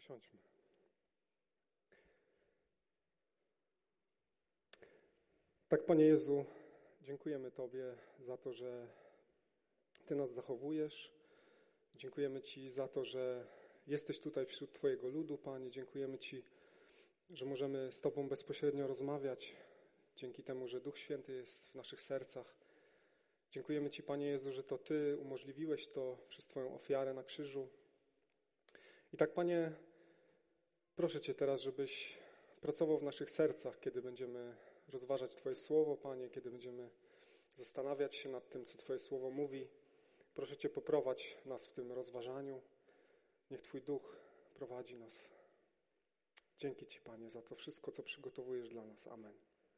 Usiądźmy. Tak, Panie Jezu, dziękujemy Tobie za to, że Ty nas zachowujesz. Dziękujemy Ci za to, że jesteś tutaj wśród Twojego ludu, Panie. Dziękujemy Ci, że możemy z Tobą bezpośrednio rozmawiać, dzięki temu, że Duch Święty jest w naszych sercach. Dziękujemy Ci, Panie Jezu, że to Ty umożliwiłeś to przez Twoją ofiarę na krzyżu. I tak, Panie, proszę Cię teraz, żebyś pracował w naszych sercach, kiedy będziemy rozważać Twoje Słowo, Panie, kiedy będziemy zastanawiać się nad tym, co Twoje Słowo mówi. Proszę Cię, poprowadź nas w tym rozważaniu. Niech Twój Duch prowadzi nas. Dzięki Ci, Panie, za to wszystko, co przygotowujesz dla nas. Amen.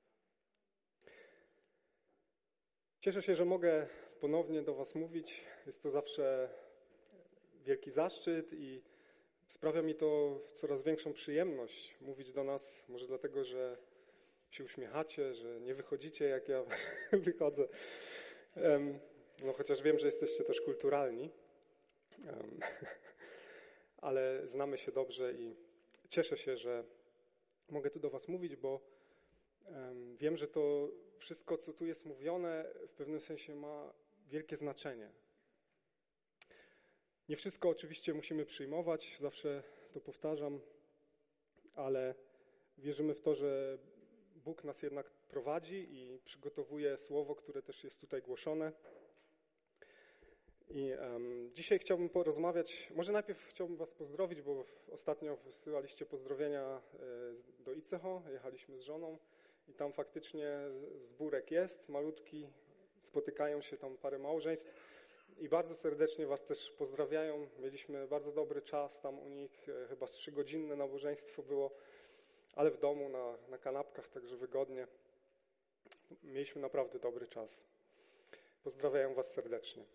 Cieszę się, że mogę ponownie do Was mówić. Jest to zawsze wielki zaszczyt i sprawia mi to coraz większą przyjemność mówić do nas. Może dlatego, że się uśmiechacie, że nie wychodzicie, jak ja wychodzę. No chociaż wiem, że jesteście też kulturalni. Ale znamy się dobrze i cieszę się, że mogę tu do Was mówić, bo wiem, że to wszystko, co tu jest mówione, w pewnym sensie ma wielkie znaczenie. Nie wszystko oczywiście musimy przyjmować, zawsze to powtarzam, ale wierzymy w to, że Bóg nas jednak prowadzi i przygotowuje słowo, które też jest tutaj głoszone. I dzisiaj chciałbym porozmawiać, może najpierw chciałbym Was pozdrowić, bo ostatnio wysyłaliście pozdrowienia do Iceho, jechaliśmy z żoną i tam faktycznie zbórek jest, malutki, spotykają się tam parę małżeństw i bardzo serdecznie Was też pozdrawiają. Mieliśmy bardzo dobry czas tam u nich, chyba 3-godzinne nabożeństwo było, ale w domu na kanapkach, także wygodnie. Mieliśmy naprawdę dobry czas. Pozdrawiam Was serdecznie.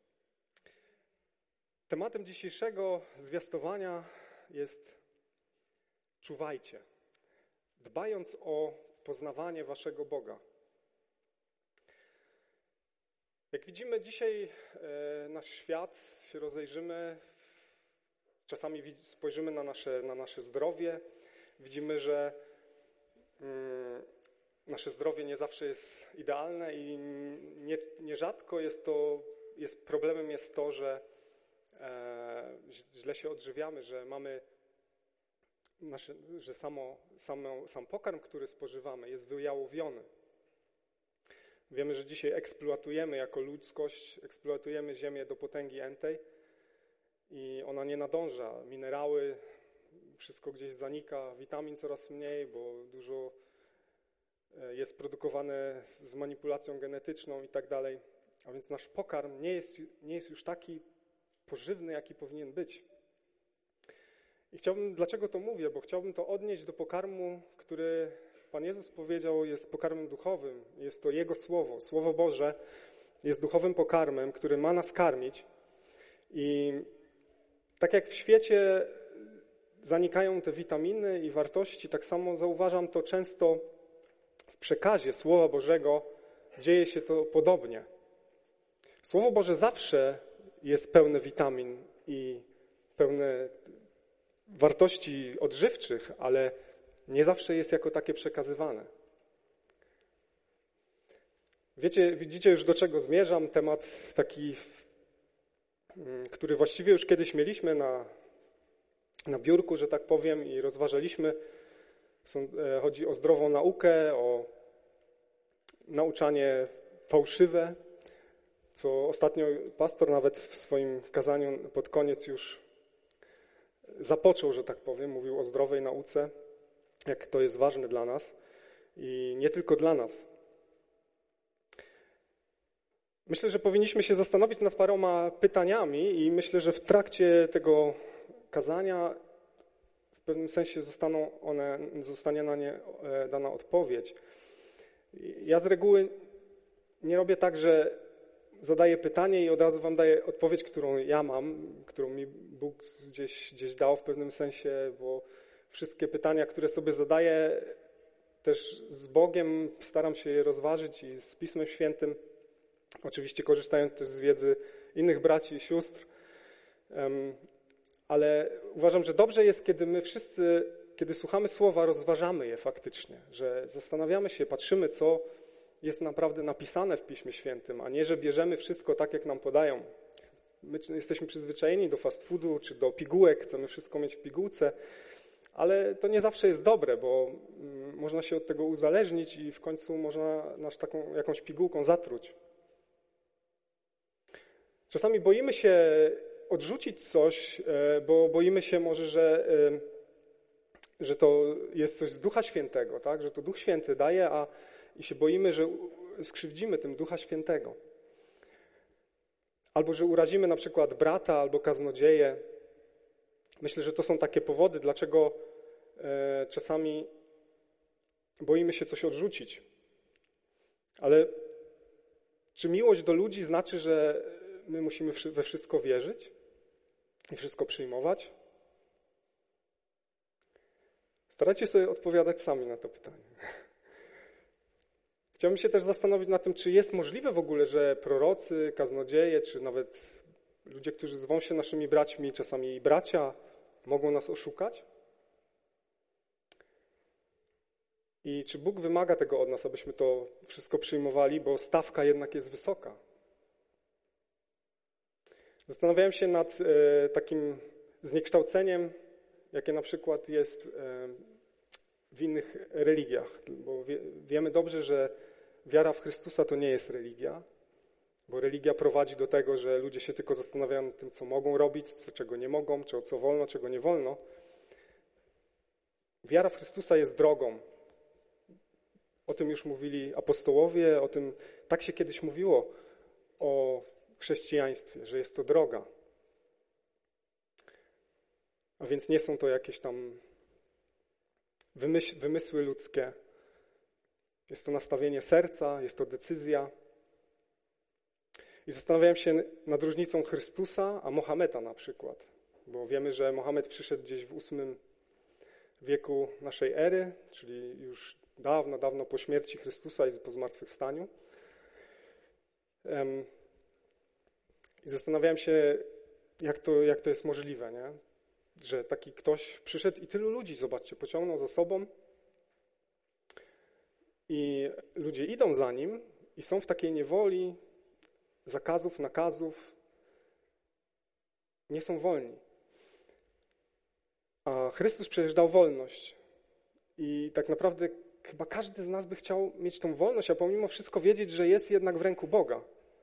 Tematem dzisiejszego zwiastowania jest czuwajcie, dbając o poznawanie Waszego Boga. Jak widzimy dzisiaj nasz świat, się rozejrzymy, czasami spojrzymy na nasze zdrowie, widzimy, że nasze zdrowie nie zawsze jest idealne i nierzadko problemem jest to, że źle się odżywiamy, że mamy sam pokarm, który spożywamy, jest wyjałowiony. Wiemy, że dzisiaj eksploatujemy jako ludzkość, eksploatujemy ziemię do potęgi entej i ona nie nadąża. Minerały, wszystko gdzieś zanika, witamin coraz mniej, bo dużo jest produkowane z manipulacją genetyczną i tak dalej. A więc nasz pokarm nie jest już taki pożywny, jaki powinien być. I dlaczego to mówię? Bo chciałbym to odnieść do pokarmu, który Pan Jezus powiedział, jest pokarmem duchowym. Jest to Jego Słowo. Słowo Boże jest duchowym pokarmem, który ma nas karmić. I tak jak w świecie zanikają te witaminy i wartości, tak samo zauważam to często w przekazie Słowa Bożego dzieje się to podobnie. Słowo Boże zawsze jest pełne witamin i pełne wartości odżywczych, ale nie zawsze jest jako takie przekazywane. Widzicie już, do czego zmierzam. Temat taki, który właściwie już kiedyś mieliśmy na biurku, że tak powiem, i rozważaliśmy. Chodzi o zdrową naukę, o nauczanie fałszywe, co ostatnio pastor nawet w swoim kazaniu pod koniec już zapoczął, że tak powiem, mówił o zdrowej nauce, jak to jest ważne dla nas i nie tylko dla nas. Myślę, że powinniśmy się zastanowić nad paroma pytaniami i myślę, że w trakcie tego kazania w pewnym sensie zostanie na nie dana odpowiedź. Ja z reguły nie robię tak, że zadaję pytanie i od razu Wam daję odpowiedź, którą ja mam, którą mi Bóg gdzieś dał w pewnym sensie, bo wszystkie pytania, które sobie zadaję, też z Bogiem staram się je rozważyć i z Pismem Świętym, oczywiście korzystając też z wiedzy innych braci i sióstr. Ale uważam, że dobrze jest, kiedy my wszyscy, kiedy słuchamy słowa, rozważamy je faktycznie, że zastanawiamy się, patrzymy, co jest naprawdę napisane w Piśmie Świętym, a nie, że bierzemy wszystko tak, jak nam podają. My jesteśmy przyzwyczajeni do fast foodu czy do pigułek, chcemy wszystko mieć w pigułce, ale to nie zawsze jest dobre, bo można się od tego uzależnić i w końcu można nas taką jakąś pigułką zatruć. Czasami boimy się odrzucić coś, bo boimy się może, że to jest coś z Ducha Świętego, tak? Że to Duch Święty daje, i się boimy, że skrzywdzimy tym Ducha Świętego. Albo że urazimy na przykład brata albo kaznodzieję. Myślę, że to są takie powody, dlaczego czasami boimy się coś odrzucić. Ale czy miłość do ludzi znaczy, że my musimy we wszystko wierzyć i wszystko przyjmować? Starajcie sobie odpowiadać sami na to pytanie. Chciałbym się też zastanowić nad tym, czy jest możliwe w ogóle, że prorocy, kaznodzieje, czy nawet ludzie, którzy zwą się naszymi braćmi, czasami i bracia, mogą nas oszukać? I czy Bóg wymaga tego od nas, abyśmy to wszystko przyjmowali, bo stawka jednak jest wysoka? Zastanawiałem się nad takim zniekształceniem, jakie na przykład jest w innych religiach, bo wiemy dobrze, że wiara w Chrystusa to nie jest religia, bo religia prowadzi do tego, że ludzie się tylko zastanawiają nad tym, co mogą robić, czego nie mogą, czy co wolno, czego nie wolno. Wiara w Chrystusa jest drogą. O tym już mówili apostołowie, o tym tak się kiedyś mówiło o chrześcijaństwie, że jest to droga. A więc nie są to jakieś tam wymysły ludzkie. Jest to nastawienie serca, jest to decyzja. I zastanawiałem się nad różnicą Chrystusa a Mohameda na przykład. Bo wiemy, że Mohamed przyszedł gdzieś w VIII wieku naszej ery, czyli już dawno, dawno po śmierci Chrystusa i po zmartwychwstaniu. I zastanawiałem się, jak to jest możliwe, nie? Że taki ktoś przyszedł i tylu ludzi, zobaczcie, pociągnął za sobą i ludzie idą za nim i są w takiej niewoli zakazów, nakazów, nie są wolni. A Chrystus przecież dał wolność i tak naprawdę chyba każdy z nas by chciał mieć tą wolność, a pomimo wszystko wiedzieć, że jest jednak w ręku Boga.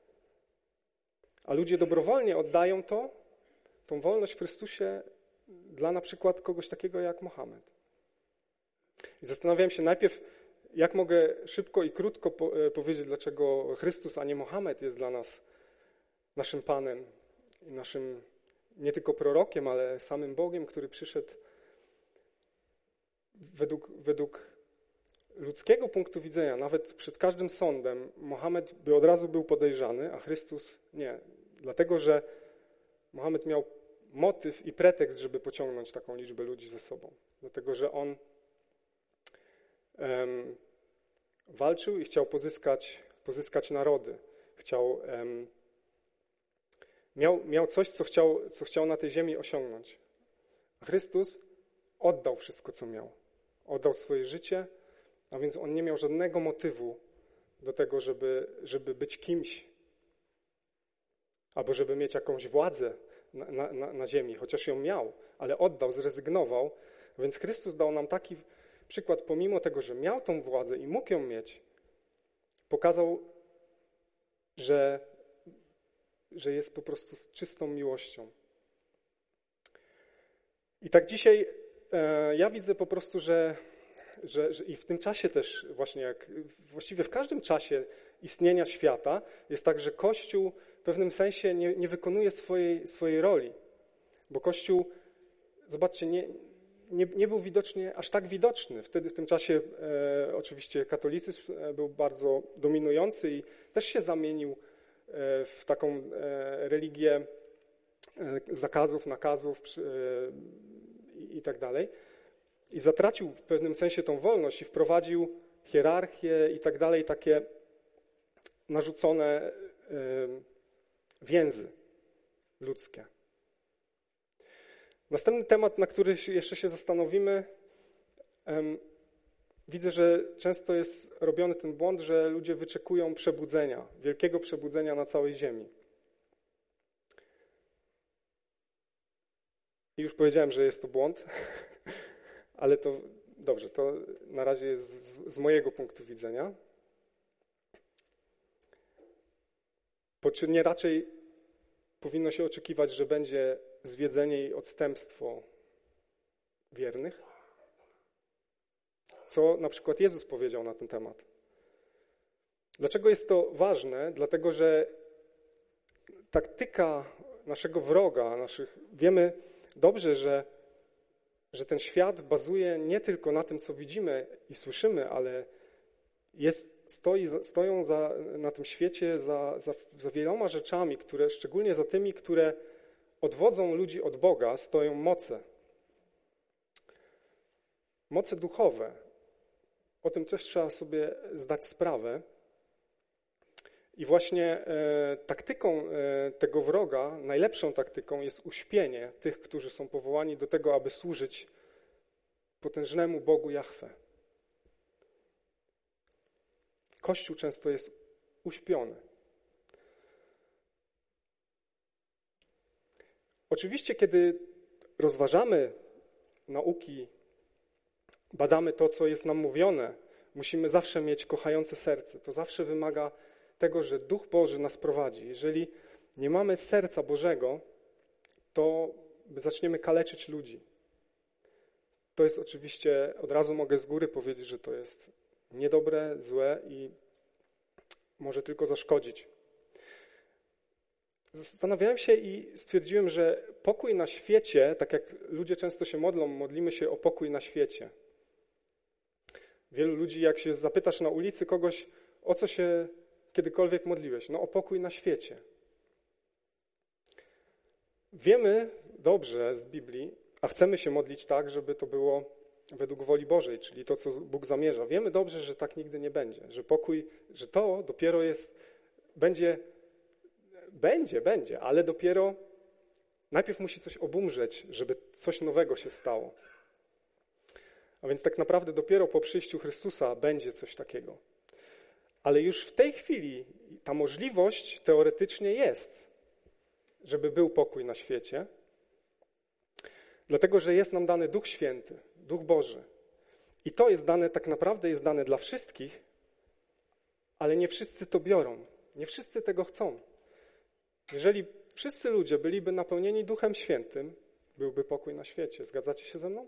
A ludzie dobrowolnie oddają tą wolność w Chrystusie dla na przykład kogoś takiego jak Mohamed. I zastanawiałem się najpierw, jak mogę szybko i krótko powiedzieć, dlaczego Chrystus, a nie Mohamed jest dla nas naszym Panem i naszym nie tylko prorokiem, ale samym Bogiem, który przyszedł według ludzkiego punktu widzenia, nawet przed każdym sądem, Mohamed by od razu był podejrzany, a Chrystus nie. Dlatego, że Mohamed miał motyw i pretekst, żeby pociągnąć taką liczbę ludzi ze sobą. Dlatego, że on walczył i chciał pozyskać narody. Miał coś, co chciał na tej ziemi osiągnąć. A Chrystus oddał wszystko, co miał. Oddał swoje życie, a więc on nie miał żadnego motywu do tego, żeby być kimś, albo żeby mieć jakąś władzę na ziemi, chociaż ją miał, ale oddał, zrezygnował. Więc Chrystus dał nam taki przykład, pomimo tego, że miał tą władzę i mógł ją mieć, pokazał, że jest po prostu z czystą miłością. I tak dzisiaj ja widzę po prostu, że i w tym czasie też właśnie, właściwie w każdym czasie istnienia świata jest tak, że Kościół w pewnym sensie nie wykonuje swojej roli. Bo Kościół, zobaczcie, nie był aż tak widoczny. Wtedy w tym czasie oczywiście katolicyzm był bardzo dominujący i też się zamienił w taką religię zakazów, nakazów i tak dalej. I zatracił w pewnym sensie tą wolność i wprowadził hierarchię i tak dalej, takie narzucone więzy ludzkie. Następny temat, na który jeszcze się zastanowimy, widzę, że często jest robiony ten błąd, że ludzie wyczekują przebudzenia, wielkiego przebudzenia na całej ziemi. I już powiedziałem, że jest to błąd, ale to dobrze, to na razie jest z mojego punktu widzenia. Czy nie raczej powinno się oczekiwać, że będzie zwiedzenie i odstępstwo wiernych? Co na przykład Jezus powiedział na ten temat? Dlaczego jest to ważne? Dlatego, że taktyka naszego wroga, wiemy dobrze, że ten świat bazuje nie tylko na tym, co widzimy i słyszymy, ale stoją na tym świecie za wieloma rzeczami, które, szczególnie za tymi, które odwodzą ludzi od Boga, stoją moce. Moce duchowe. O tym też trzeba sobie zdać sprawę. I właśnie taktyką tego wroga, najlepszą taktyką jest uśpienie tych, którzy są powołani do tego, aby służyć potężnemu Bogu Jahwe. Kościół często jest uśpiony. Oczywiście, kiedy rozważamy nauki, badamy to, co jest nam mówione, musimy zawsze mieć kochające serce. To zawsze wymaga tego, że Duch Boży nas prowadzi. Jeżeli nie mamy serca Bożego, to zaczniemy kaleczyć ludzi. To jest oczywiście, od razu mogę z góry powiedzieć, że to jest niedobre, złe i może tylko zaszkodzić. Zastanawiałem się i stwierdziłem, że pokój na świecie, tak jak ludzie często się modlimy się o pokój na świecie. Wielu ludzi, jak się zapytasz na ulicy kogoś, o co się kiedykolwiek modliłeś? No o pokój na świecie. Wiemy dobrze z Biblii, a chcemy się modlić tak, żeby to było według woli Bożej, czyli to, co Bóg zamierza. Wiemy dobrze, że tak nigdy nie będzie, że pokój, że to dopiero będzie, ale dopiero najpierw musi coś obumrzeć, żeby coś nowego się stało. A więc tak naprawdę dopiero po przyjściu Chrystusa będzie coś takiego. Ale już w tej chwili ta możliwość teoretycznie jest, żeby był pokój na świecie, dlatego, że jest nam dany Duch Święty, Duch Boży. I to jest dane, tak naprawdę jest dane dla wszystkich, ale nie wszyscy to biorą. Nie wszyscy tego chcą. Jeżeli wszyscy ludzie byliby napełnieni Duchem Świętym, byłby pokój na świecie. Zgadzacie się ze mną?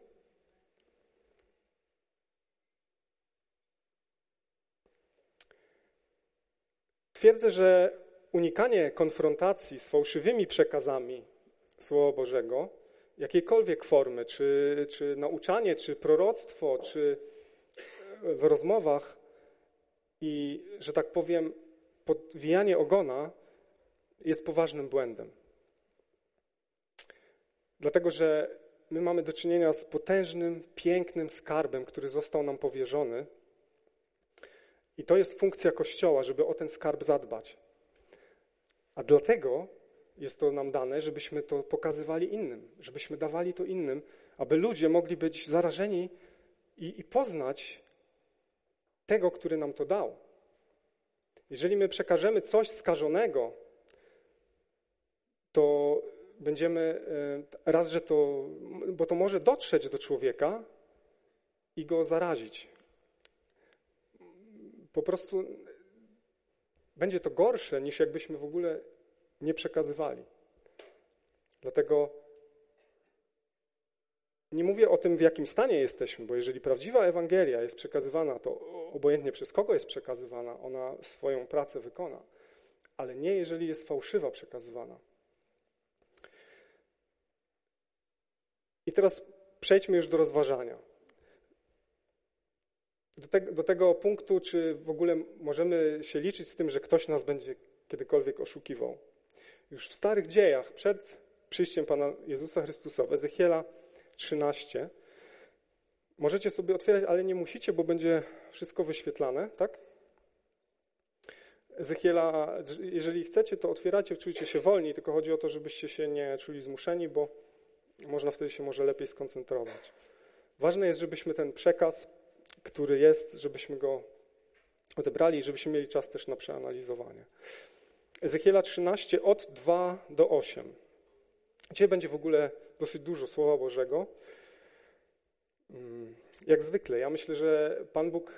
Twierdzę, że unikanie konfrontacji z fałszywymi przekazami Słowa Bożego, jakiejkolwiek formy, czy nauczanie, czy proroctwo, czy w rozmowach i, że tak powiem, podwijanie ogona jest poważnym błędem. Dlatego, że my mamy do czynienia z potężnym, pięknym skarbem, który został nam powierzony i to jest funkcja Kościoła, żeby o ten skarb zadbać. A dlatego jest to nam dane, żebyśmy to pokazywali innym, żebyśmy dawali to innym, aby ludzie mogli być zarażeni i poznać tego, który nam to dał. Jeżeli my przekażemy coś skażonego, to będziemy bo to może dotrzeć do człowieka i go zarazić. Po prostu będzie to gorsze, niż jakbyśmy w ogóle nie przekazywali. Dlatego nie mówię o tym, w jakim stanie jesteśmy, bo jeżeli prawdziwa Ewangelia jest przekazywana, to obojętnie przez kogo jest przekazywana, ona swoją pracę wykona. Ale nie, jeżeli jest fałszywa przekazywana. I teraz przejdźmy już do rozważania. Do tego punktu, czy w ogóle możemy się liczyć z tym, że ktoś nas będzie kiedykolwiek oszukiwał. Już w starych dziejach, przed przyjściem Pana Jezusa Chrystusa, w Ezechiela 13, możecie sobie otwierać, ale nie musicie, bo będzie wszystko wyświetlane, tak? Ezechiela, jeżeli chcecie, to otwieracie, czujcie się wolni, tylko chodzi o to, żebyście się nie czuli zmuszeni, bo można wtedy się może lepiej skoncentrować. Ważne jest, żebyśmy ten przekaz, który jest, żebyśmy go odebrali i żebyśmy mieli czas też na przeanalizowanie. Ezechiela 13 od 2 do 8. Dzisiaj będzie w ogóle dosyć dużo Słowa Bożego. Jak zwykle, ja myślę, że Pan Bóg,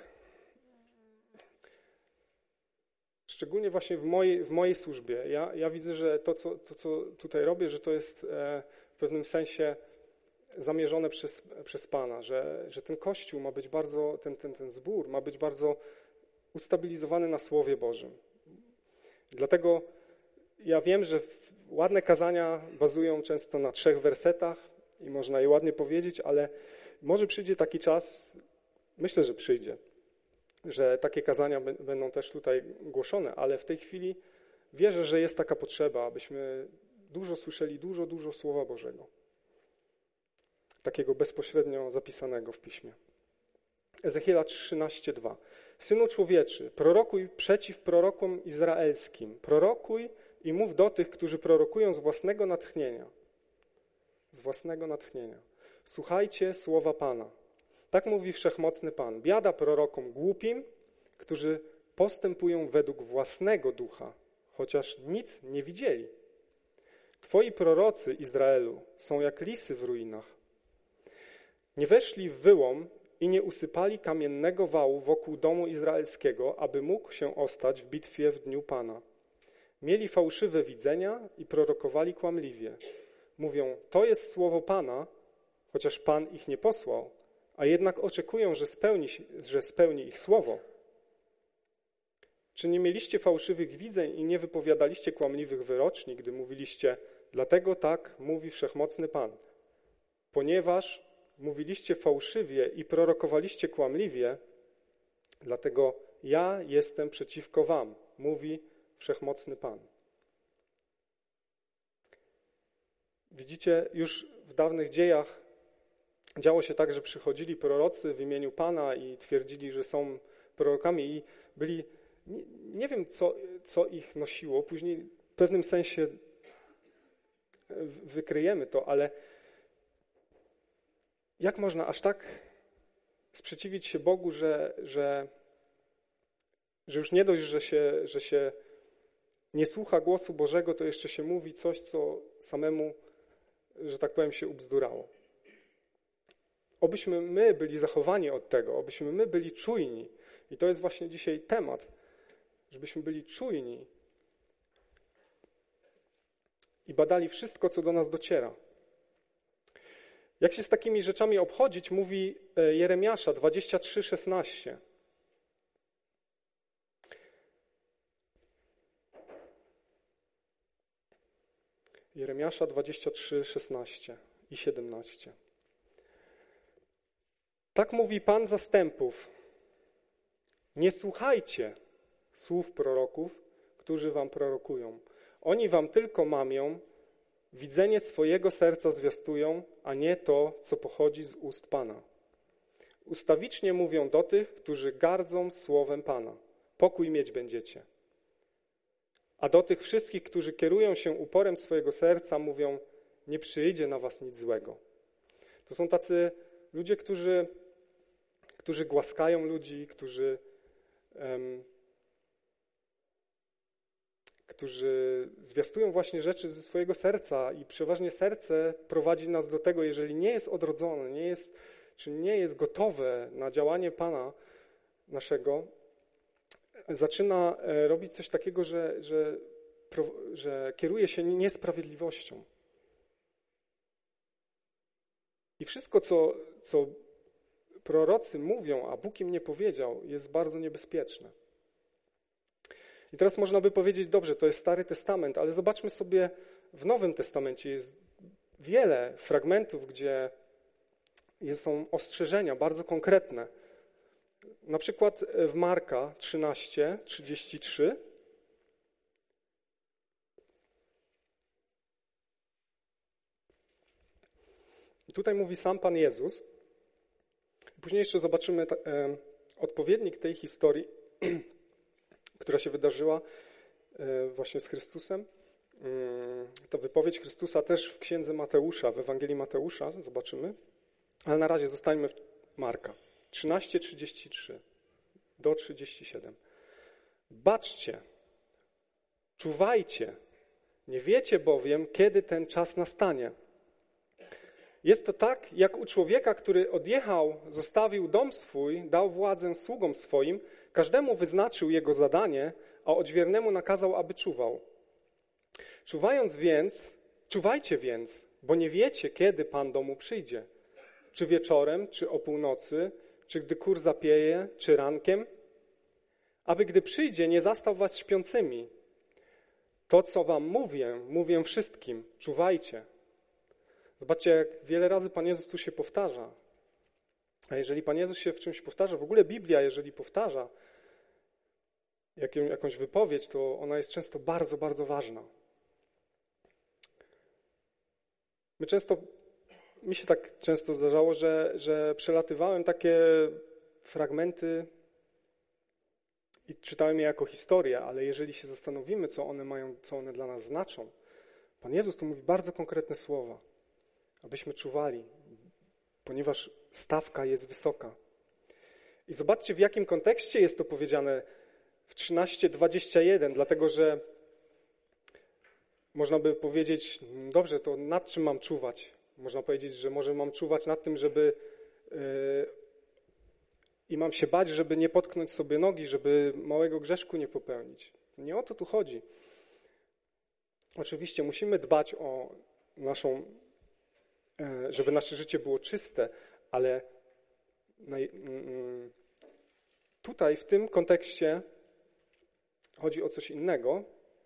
szczególnie właśnie w mojej służbie, ja widzę, że to, co tutaj robię, że to jest w pewnym sensie zamierzone przez Pana, że ten Kościół ma być bardzo, ten zbór ma być bardzo ustabilizowany na Słowie Bożym. Dlatego ja wiem, że ładne kazania bazują często na 3 wersetach i można je ładnie powiedzieć, ale może przyjdzie taki czas, myślę, że przyjdzie, że takie kazania będą też tutaj głoszone, ale w tej chwili wierzę, że jest taka potrzeba, abyśmy dużo słyszeli, dużo Słowa Bożego. Takiego bezpośrednio zapisanego w Piśmie. Ezechiela 13:2. Synu człowieczy, prorokuj przeciw prorokom izraelskim. Prorokuj i mów do tych, którzy prorokują z własnego natchnienia. Z własnego natchnienia. Słuchajcie słowa Pana. Tak mówi Wszechmocny Pan. Biada prorokom głupim, którzy postępują według własnego ducha, chociaż nic nie widzieli. Twoi prorocy, Izraelu, są jak lisy w ruinach. Nie weszli w wyłom i nie usypali kamiennego wału wokół domu izraelskiego, aby mógł się ostać w bitwie w dniu Pana. Mieli fałszywe widzenia i prorokowali kłamliwie. Mówią, to jest słowo Pana, chociaż Pan ich nie posłał, a jednak oczekują, że spełni ich słowo. Czy nie mieliście fałszywych widzeń i nie wypowiadaliście kłamliwych wyroczni, gdy mówiliście, dlatego tak mówi Wszechmocny Pan, ponieważ mówiliście fałszywie i prorokowaliście kłamliwie, dlatego ja jestem przeciwko wam, mówi Wszechmocny Pan. Widzicie, już w dawnych dziejach działo się tak, że przychodzili prorocy w imieniu Pana i twierdzili, że są prorokami i byli, nie wiem co ich nosiło, później w pewnym sensie wykryjemy to, ale jak można aż tak sprzeciwić się Bogu, że już nie dość, że się nie słucha głosu Bożego, to jeszcze się mówi coś, co samemu, że tak powiem, się ubzdurało. Obyśmy my byli zachowani od tego, obyśmy my byli czujni. I to jest właśnie dzisiaj temat, żebyśmy byli czujni i badali wszystko, co do nas dociera. Jak się z takimi rzeczami obchodzić, mówi Jeremiasza 23:16. Jeremiasza 23:16 i 17. Tak mówi Pan zastępów. Nie słuchajcie słów proroków, którzy wam prorokują. Oni wam tylko mamią, widzenie swojego serca zwiastują, a nie to, co pochodzi z ust Pana. Ustawicznie mówią do tych, którzy gardzą słowem Pana. Pokój mieć będziecie. A do tych wszystkich, którzy kierują się uporem swojego serca, mówią, nie przyjdzie na was nic złego. To są tacy ludzie, którzy głaskają ludzi, którzy zwiastują właśnie rzeczy ze swojego serca i przeważnie serce prowadzi nas do tego, jeżeli nie jest odrodzone, nie jest gotowe na działanie Pana naszego, zaczyna robić coś takiego, że kieruje się niesprawiedliwością. I wszystko, co prorocy mówią, a Bóg im nie powiedział, jest bardzo niebezpieczne. I teraz można by powiedzieć, dobrze, to jest Stary Testament, ale zobaczmy sobie w Nowym Testamencie. Jest wiele fragmentów, gdzie są ostrzeżenia bardzo konkretne. Na przykład w Marka 13:33. I tutaj mówi sam Pan Jezus. Później jeszcze zobaczymy odpowiednik tej historii, która się wydarzyła właśnie z Chrystusem. to wypowiedź Chrystusa też w księdze Mateusza, w Ewangelii Mateusza, zobaczymy. Ale na razie zostańmy w Marka. 13:33 do 37. Baczcie, czuwajcie, nie wiecie bowiem, kiedy ten czas nastanie. Jest to tak, jak u człowieka, który odjechał, zostawił dom swój, dał władzę sługom swoim, każdemu wyznaczył jego zadanie, a odźwiernemu nakazał, aby czuwał. Czuwajcie więc, bo nie wiecie, kiedy Pan domu przyjdzie. Czy wieczorem, czy o północy, czy gdy kur zapieje, czy rankiem, aby gdy przyjdzie, nie zastał was śpiącymi. To, co wam mówię wszystkim, czuwajcie. Zobaczcie, jak wiele razy Pan Jezus tu się powtarza. A jeżeli Pan Jezus się w czymś powtarza, w ogóle Biblia, jeżeli powtarza jakąś wypowiedź, to ona jest często bardzo, bardzo ważna. Mi się tak często zdarzało, że przelatywałem takie fragmenty i czytałem je jako historię, ale jeżeli się zastanowimy, co one dla nas znaczą, Pan Jezus tu mówi bardzo konkretne słowa, abyśmy czuwali, ponieważ stawka jest wysoka. I zobaczcie, w jakim kontekście jest to powiedziane w 13:21, dlatego że można by powiedzieć, dobrze, to nad czym mam czuwać? Można powiedzieć, że może mam czuwać nad tym, i mam się bać, żeby nie potknąć sobie nogi, żeby małego grzeszku nie popełnić. Nie o to tu chodzi. Oczywiście musimy dbać o żeby nasze życie było czyste, ale tutaj w tym kontekście chodzi o coś innego.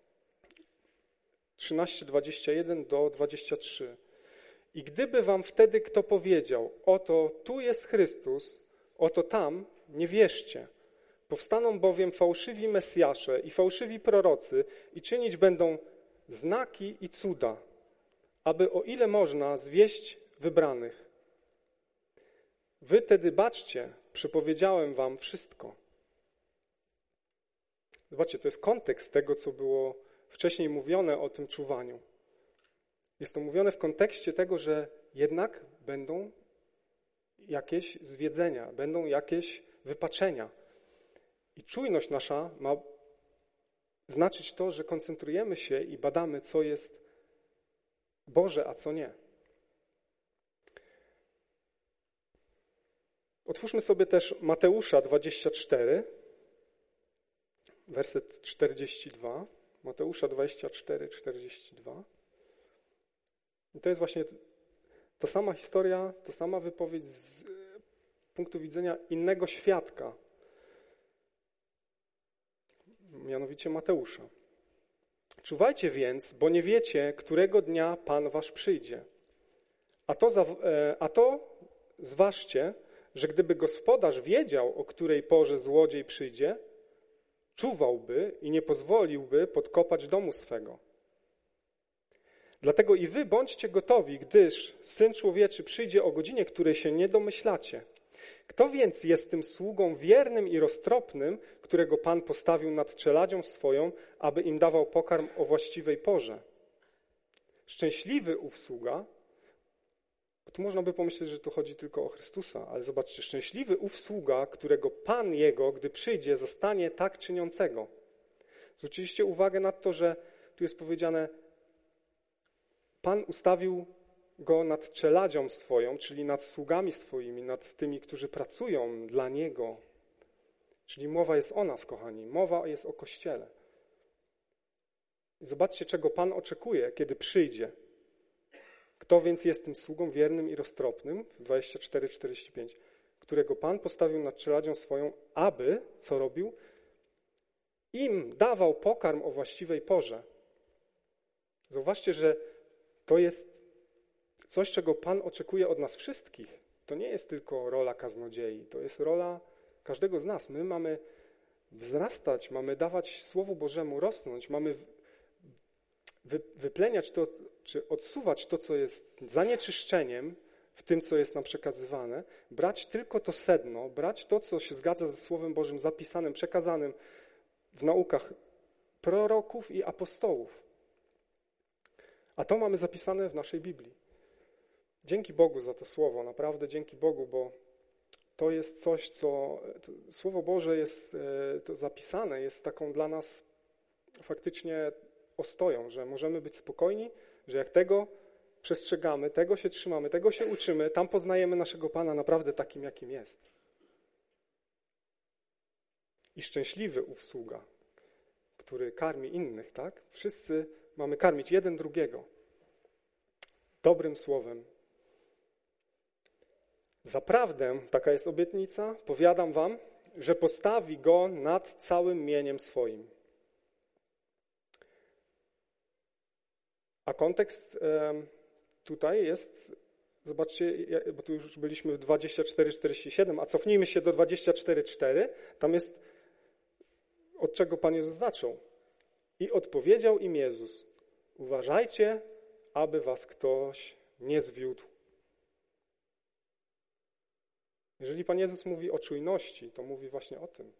13:21 do 23. I gdyby wam wtedy kto powiedział, oto tu jest Chrystus, oto tam, nie wierzcie. Powstaną bowiem fałszywi Mesjasze i fałszywi prorocy i czynić będą znaki i cuda, aby o ile można zwieść wybranych. Wy tedy baczcie, przepowiedziałem wam wszystko. Zobaczcie, to jest kontekst tego, co było wcześniej mówione o tym czuwaniu. Jest to mówione w kontekście tego, że jednak będą jakieś zwiedzenia, będą jakieś wypaczenia. I czujność nasza ma znaczyć to, że koncentrujemy się i badamy, co jest Boże, a co nie. Otwórzmy sobie też Mateusza 24, werset 42. Mateusza 24, 42. I to jest właśnie ta sama historia, ta sama wypowiedź z punktu widzenia innego świadka, mianowicie Mateusza. Czuwajcie więc, bo nie wiecie, którego dnia Pan wasz przyjdzie. A to zważcie, że gdyby gospodarz wiedział, o której porze złodziej przyjdzie, czuwałby i nie pozwoliłby podkopać domu swego. Dlatego i wy bądźcie gotowi, gdyż Syn Człowieczy przyjdzie o godzinie, której się nie domyślacie. Kto więc jest tym sługą wiernym i roztropnym, którego Pan postawił nad czeladzią swoją, aby im dawał pokarm o właściwej porze? Szczęśliwy ów sługa, bo tu można by pomyśleć, że tu chodzi tylko o Chrystusa, ale zobaczcie, szczęśliwy ów sługa, którego Pan jego, gdy przyjdzie, zastanie tak czyniącego. Zwróciliście uwagę na to, że tu jest powiedziane, Pan ustawił go nad czeladzią swoją, czyli nad sługami swoimi, nad tymi, którzy pracują dla Niego. Czyli mowa jest o nas, kochani, mowa jest o Kościele. I zobaczcie, czego Pan oczekuje, kiedy przyjdzie. Kto więc jest tym sługą wiernym i roztropnym, 24-45, którego Pan postawił nad czeladzią swoją, aby, co robił? Im dawał pokarm o właściwej porze. Zauważcie, że to jest coś, czego Pan oczekuje od nas wszystkich. To nie jest tylko rola kaznodziei, to jest rola każdego z nas. My mamy wzrastać, mamy dawać Słowu Bożemu rosnąć, mamy wypleniać to, czy odsuwać to, co jest zanieczyszczeniem w tym, co jest nam przekazywane, brać tylko to sedno, brać to, co się zgadza ze Słowem Bożym zapisanym, przekazanym w naukach proroków i apostołów. A to mamy zapisane w naszej Biblii. Dzięki Bogu za to słowo, naprawdę dzięki Bogu, bo to jest coś, co Słowo Boże jest to zapisane, jest taką dla nas faktycznie ostoją, że możemy być spokojni, że jak tego przestrzegamy, tego się trzymamy, tego się uczymy, tam poznajemy naszego Pana naprawdę takim, jakim jest. I szczęśliwy ów sługa, który karmi innych, tak? Wszyscy mamy karmić jeden drugiego dobrym słowem. Zaprawdę, taka jest obietnica, powiadam wam, że postawi go nad całym mieniem swoim. A kontekst tutaj jest, zobaczcie, bo tu już byliśmy w 24:47, a cofnijmy się do 24:4, tam jest, od czego Pan Jezus zaczął. I odpowiedział im Jezus, uważajcie, aby was ktoś nie zwiódł. Jeżeli Pan Jezus mówi o czujności, to mówi właśnie o tym.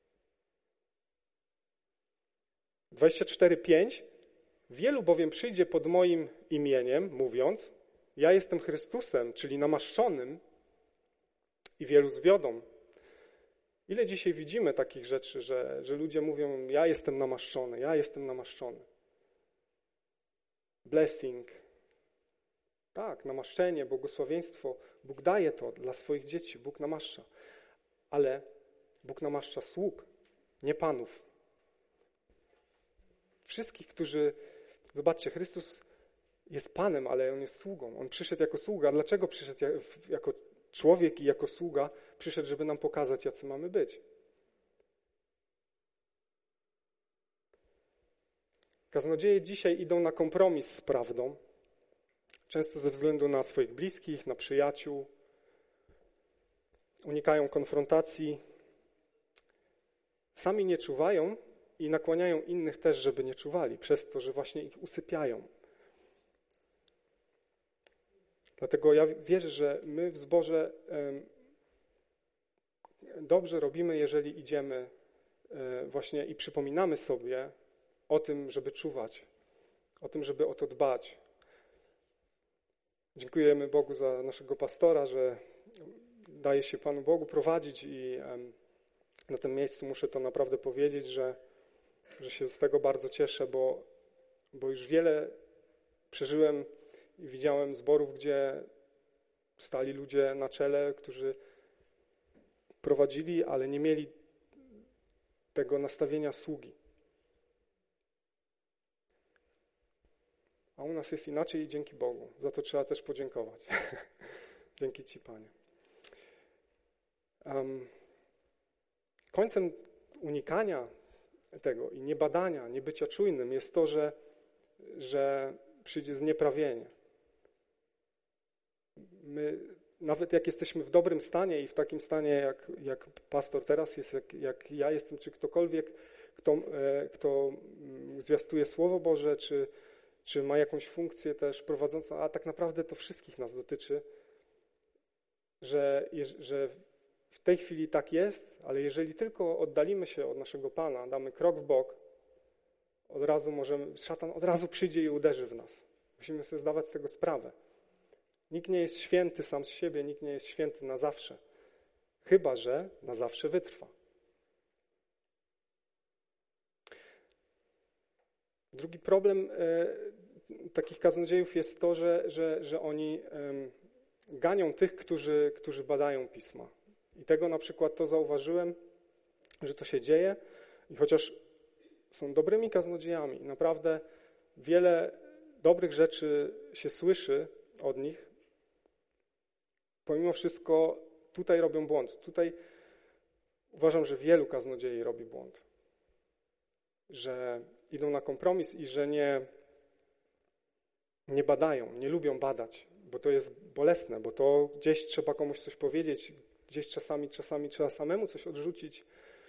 24:5. Wielu bowiem przyjdzie pod moim imieniem, mówiąc, ja jestem Chrystusem, czyli namaszczonym, i wielu zwiodą. Ile dzisiaj widzimy takich rzeczy, że ludzie mówią, ja jestem namaszczony, ja jestem namaszczony. Blessing. Tak, namaszczenie, błogosławieństwo. Bóg daje to dla swoich dzieci, Bóg namaszcza. Ale Bóg namaszcza sług, nie panów. Wszystkich, którzy... Zobaczcie, Chrystus jest Panem, ale On jest sługą. On przyszedł jako sługa. Dlaczego przyszedł jako człowiek i jako sługa? Przyszedł, żeby nam pokazać, jacy mamy być. Kaznodzieje dzisiaj idą na kompromis z prawdą, często ze względu na swoich bliskich, na przyjaciół. Unikają konfrontacji. Sami nie czuwają i nakłaniają innych też, żeby nie czuwali, przez to, że właśnie ich usypiają. Dlatego ja wierzę, że my w zborze dobrze robimy, jeżeli idziemy właśnie i przypominamy sobie o tym, żeby czuwać, o tym, żeby o to dbać. Dziękujemy Bogu za naszego pastora, że daje się Panu Bogu prowadzić i na tym miejscu muszę to naprawdę powiedzieć, że się z tego bardzo cieszę, bo już wiele przeżyłem i widziałem zborów, gdzie stali ludzie na czele, którzy prowadzili, ale nie mieli tego nastawienia sługi. A u nas jest inaczej i dzięki Bogu. Za to trzeba też podziękować. Dzięki Ci, Panie. Końcem unikania tego i niebadania, niebycia czujnym jest to, że przyjdzie znieprawienie. My, nawet jak jesteśmy w dobrym stanie i w takim stanie, jak pastor teraz jest, jak ja jestem, czy ktokolwiek, kto zwiastuje Słowo Boże, czy ma jakąś funkcję też prowadzącą, a tak naprawdę to wszystkich nas dotyczy, że w tej chwili tak jest, ale jeżeli tylko oddalimy się od naszego Pana, damy krok w bok, szatan od razu przyjdzie i uderzy w nas. Musimy sobie zdawać z tego sprawę. Nikt nie jest święty sam z siebie, nikt nie jest święty na zawsze. Chyba że na zawsze wytrwa. Drugi problem takich kaznodziejów jest to, że oni ganią tych, którzy badają Pisma. I tego na przykład to zauważyłem, że to się dzieje i chociaż są dobrymi kaznodziejami, naprawdę wiele dobrych rzeczy się słyszy od nich, pomimo wszystko tutaj robią błąd. Tutaj uważam, że wielu kaznodziei robi błąd. Że idą na kompromis i że nie badają, nie lubią badać, bo to jest bolesne, bo to gdzieś trzeba komuś coś powiedzieć, gdzieś czasami trzeba samemu coś odrzucić.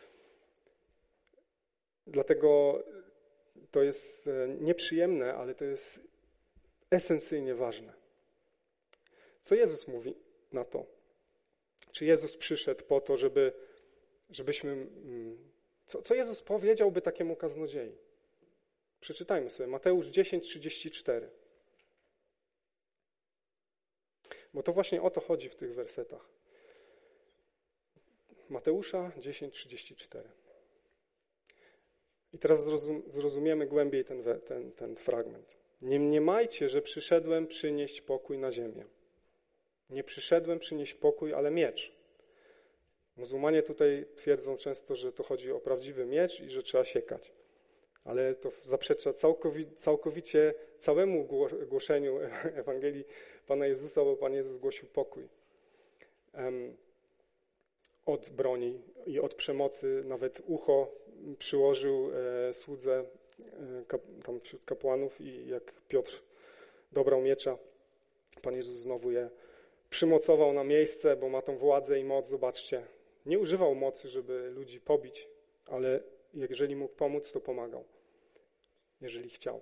Dlatego to jest nieprzyjemne, ale to jest esencyjnie ważne. Co Jezus mówi na to? Czy Jezus przyszedł po to, żebyśmy... Co Jezus powiedziałby takiemu kaznodziei? Przeczytajmy sobie Mateusz 10:34. Bo to właśnie o to chodzi w tych wersetach. Mateusza 10:34. I teraz zrozumiemy głębiej ten fragment. Nie mniemajcie, że przyszedłem przynieść pokój na ziemię. Nie przyszedłem przynieść pokój, ale miecz. Muzułmanie tutaj twierdzą często, że to chodzi o prawdziwy miecz i że trzeba siekać. Ale to zaprzecza całkowicie całemu głoszeniu Ewangelii Pana Jezusa, bo Pan Jezus głosił pokój. Od broni i od przemocy, nawet ucho przyłożył słudze tam wśród kapłanów i jak Piotr dobrał miecza, Pan Jezus znowu je przymocował na miejsce, bo ma tą władzę i moc, zobaczcie. Nie używał mocy, żeby ludzi pobić, ale jeżeli mógł pomóc, to pomagał. Jeżeli chciał.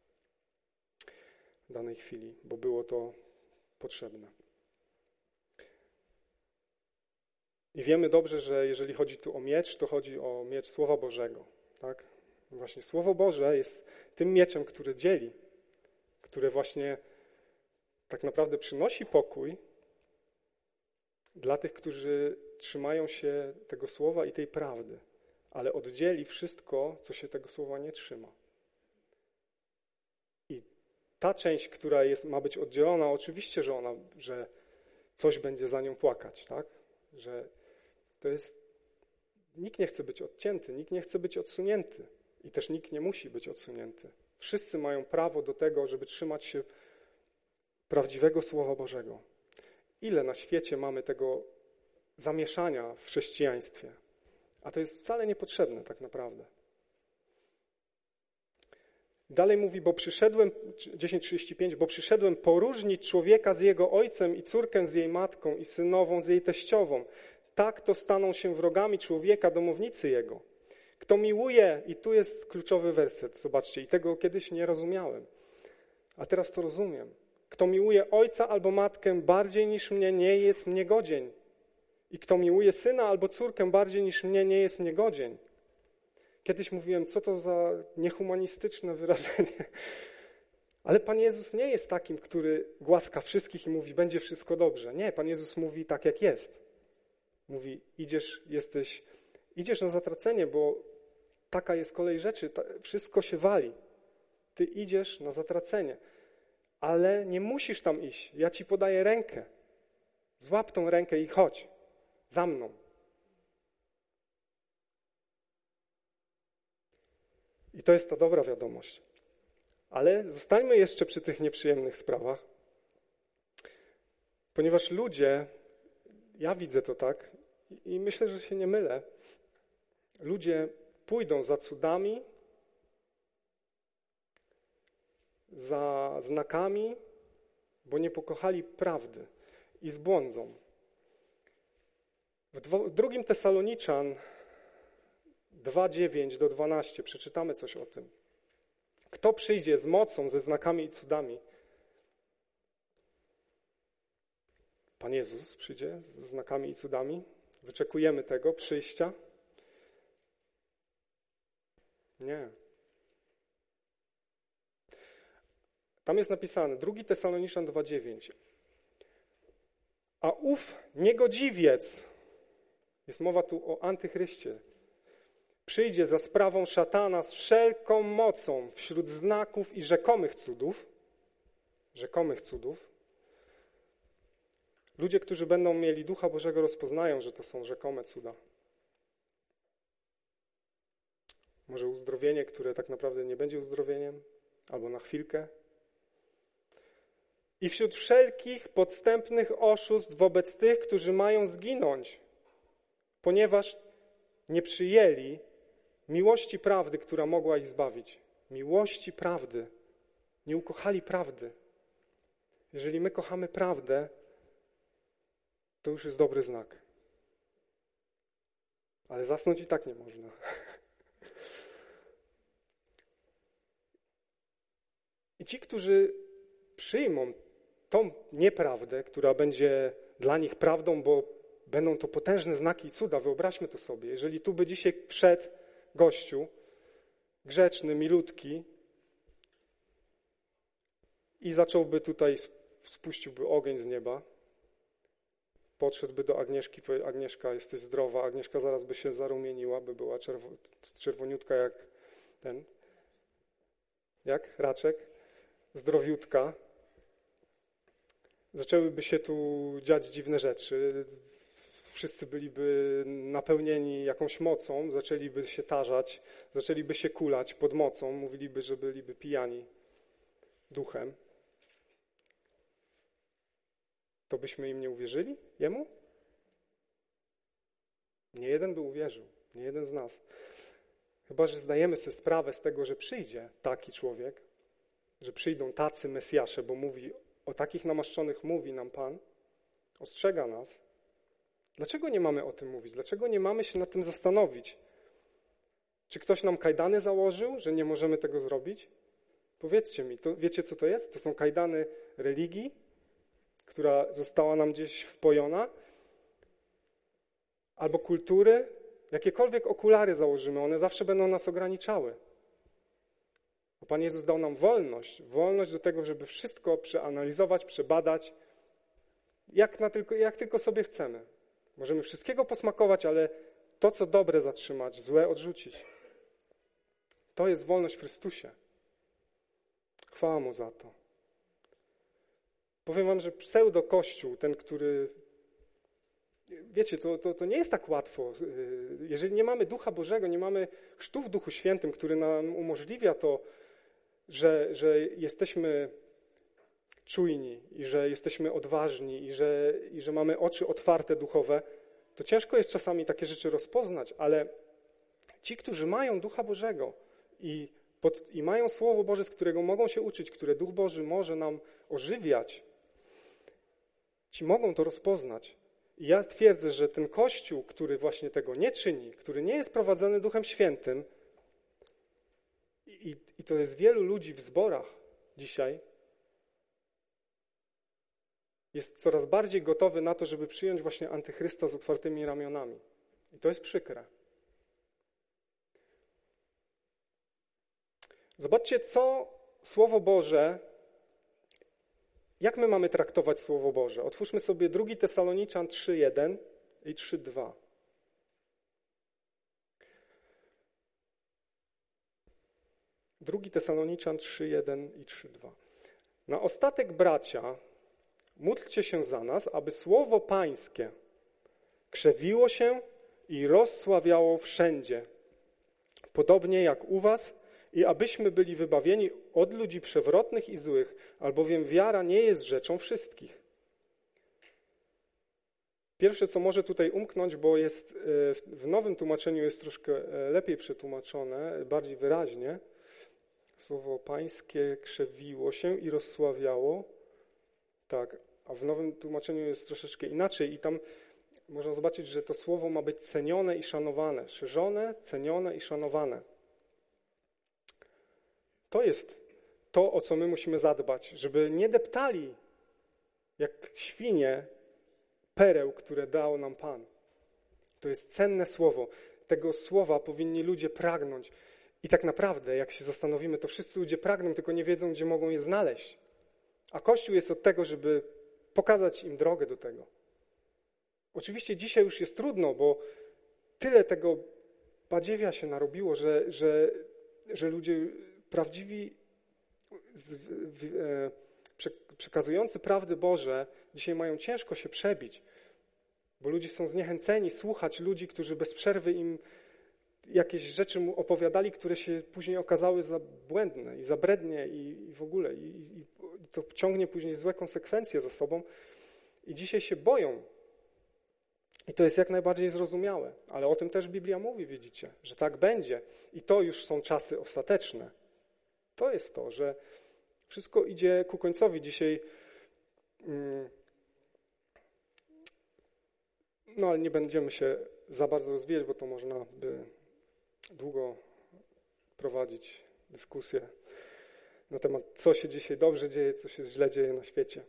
W danej chwili, bo było to potrzebne. I wiemy dobrze, że jeżeli chodzi tu o miecz, to chodzi o miecz Słowa Bożego. Tak? Właśnie Słowo Boże jest tym mieczem, który dzieli, które właśnie tak naprawdę przynosi pokój dla tych, którzy trzymają się tego Słowa i tej prawdy, ale oddzieli wszystko, co się tego Słowa nie trzyma. I ta część, która ma być oddzielona, oczywiście, że coś będzie za nią płakać, tak? Że to jest... Nikt nie chce być odcięty, nikt nie chce być odsunięty i też nikt nie musi być odsunięty. Wszyscy mają prawo do tego, żeby trzymać się prawdziwego Słowa Bożego. Ile na świecie mamy tego zamieszania w chrześcijaństwie, a to jest wcale niepotrzebne tak naprawdę. Dalej mówi, 10:35, bo przyszedłem poróżnić człowieka z jego ojcem i córkę z jej matką i synową z jej teściową. Tak to staną się wrogami człowieka, domownicy jego. Kto miłuje, i tu jest kluczowy werset, zobaczcie, i tego kiedyś nie rozumiałem, a teraz to rozumiem. Kto miłuje ojca albo matkę bardziej niż mnie, nie jest mnie godzień. I kto miłuje syna albo córkę bardziej niż mnie, nie jest mnie godzień. Kiedyś mówiłem, co to za niehumanistyczne wyrażenie. Ale Pan Jezus nie jest takim, który głaska wszystkich i mówi, będzie wszystko dobrze. Nie, Pan Jezus mówi tak, jak jest. Mówi, idziesz na zatracenie, bo taka jest kolej rzeczy, wszystko się wali. Ty idziesz na zatracenie, ale nie musisz tam iść. Ja ci podaję rękę. Złap tą rękę i chodź za mną. I to jest ta dobra wiadomość. Ale zostańmy jeszcze przy tych nieprzyjemnych sprawach, ponieważ ludzie, ja widzę to tak i myślę, że się nie mylę, ludzie pójdą za cudami, za znakami, bo nie pokochali prawdy i zbłądzą. W 2 Tesaloniczan 2:9-12 przeczytamy coś o tym. Kto przyjdzie z mocą, ze znakami i cudami? Pan Jezus przyjdzie ze znakami i cudami. Wyczekujemy tego przyjścia. Nie. Tam jest napisane, 2 Tesaloniczan 2:9. A ów niegodziwiec, jest mowa tu o antychryście, przyjdzie za sprawą szatana z wszelką mocą wśród znaków i rzekomych cudów. Ludzie, którzy będą mieli Ducha Bożego, rozpoznają, że to są rzekome cuda. Może uzdrowienie, które tak naprawdę nie będzie uzdrowieniem, albo na chwilkę. I wśród wszelkich podstępnych oszustw wobec tych, którzy mają zginąć, ponieważ nie przyjęli miłości prawdy, która mogła ich zbawić. Miłości prawdy. Nie ukochali prawdy. Jeżeli my kochamy prawdę, to już jest dobry znak. Ale zasnąć i tak nie można. I ci, którzy przyjmą tą nieprawdę, która będzie dla nich prawdą, bo będą to potężne znaki i cuda, wyobraźmy to sobie. Jeżeli tu by dzisiaj wszedł gościu, grzeczny, milutki i zacząłby tutaj, spuściłby ogień z nieba podszedłby do Agnieszki i powiedział: Agnieszka, jesteś zdrowa. Agnieszka zaraz by się zarumieniła, by była czerwoniutka jak raczek, zdrowiutka. Zaczęłyby się tu dziać dziwne rzeczy. Wszyscy byliby napełnieni jakąś mocą, zaczęliby się tarzać, zaczęliby się kulać pod mocą, mówiliby, że byliby pijani duchem. To byśmy im nie uwierzyli? Jemu? Nie jeden by uwierzył, nie jeden z nas. Chyba że zdajemy sobie sprawę z tego, że przyjdzie taki człowiek, że przyjdą tacy Mesjasze, bo o takich namaszczonych mówi nam Pan, ostrzega nas. Dlaczego nie mamy o tym mówić? Dlaczego nie mamy się nad tym zastanowić? Czy ktoś nam kajdany założył, że nie możemy tego zrobić? Powiedzcie mi, wiecie co to jest? To są kajdany religii, która została nam gdzieś wpojona, albo kultury. Jakiekolwiek okulary założymy, one zawsze będą nas ograniczały. Bo Pan Jezus dał nam wolność do tego, żeby wszystko przeanalizować, przebadać, jak tylko sobie chcemy. Możemy wszystkiego posmakować, ale to, co dobre, zatrzymać, złe odrzucić. To jest wolność w Chrystusie. Chwała Mu za to. Powiem wam, że pseudo-kościół, ten, który... Wiecie, to nie jest tak łatwo. Jeżeli nie mamy Ducha Bożego, nie mamy chrztu w Duchu Świętym, który nam umożliwia to, że jesteśmy czujni i że jesteśmy odważni i że mamy oczy otwarte duchowe, to ciężko jest czasami takie rzeczy rozpoznać, ale ci, którzy mają Ducha Bożego i mają Słowo Boże, z którego mogą się uczyć, które Duch Boży może nam ożywiać, ci mogą to rozpoznać. I ja twierdzę, że ten Kościół, który właśnie tego nie czyni, który nie jest prowadzony Duchem Świętym, i to jest wielu ludzi w zborach dzisiaj, jest coraz bardziej gotowy na to, żeby przyjąć właśnie antychrysta z otwartymi ramionami. I to jest przykre. Zobaczcie, co Słowo Boże, jak my mamy traktować Słowo Boże. Otwórzmy sobie 2 Tesaloniczan 3:1 i 3:2. Drugi Tesaloniczan 3:1 i 3:2. Na ostatek, bracia, módlcie się za nas, aby Słowo Pańskie krzewiło się i rozsławiało wszędzie, podobnie jak u was, i abyśmy byli wybawieni od ludzi przewrotnych i złych, albowiem wiara nie jest rzeczą wszystkich. Pierwsze, co może tutaj umknąć, bo jest w nowym tłumaczeniu jest troszkę lepiej przetłumaczone, bardziej wyraźnie. Słowo Pańskie krzewiło się i rozsławiało. Tak, a w nowym tłumaczeniu jest troszeczkę inaczej i tam można zobaczyć, że to słowo ma być cenione i szanowane. Szerzone, cenione i szanowane. To jest to, o co my musimy zadbać, żeby nie deptali jak świnie pereł, które dał nam Pan. To jest cenne słowo. Tego słowa powinni ludzie pragnąć. I tak naprawdę, jak się zastanowimy, to wszyscy ludzie pragną, tylko nie wiedzą, gdzie mogą je znaleźć. A Kościół jest od tego, żeby pokazać im drogę do tego. Oczywiście dzisiaj już jest trudno, bo tyle tego badziewia się narobiło, że ludzie prawdziwi, przekazujący prawdy Boże dzisiaj mają ciężko się przebić, bo ludzie są zniechęceni słuchać ludzi, którzy bez przerwy im jakieś rzeczy mu opowiadali, które się później okazały za błędne i za brednie i w ogóle. I to ciągnie później złe konsekwencje za sobą. I dzisiaj się boją. I to jest jak najbardziej zrozumiałe. Ale o tym też Biblia mówi, widzicie, że tak będzie. I to już są czasy ostateczne. To jest to, że wszystko idzie ku końcowi. Dzisiaj no ale nie będziemy się za bardzo rozwijać, bo to można by długo prowadzić dyskusję na temat, co się dzisiaj dobrze dzieje, co się źle dzieje na świecie.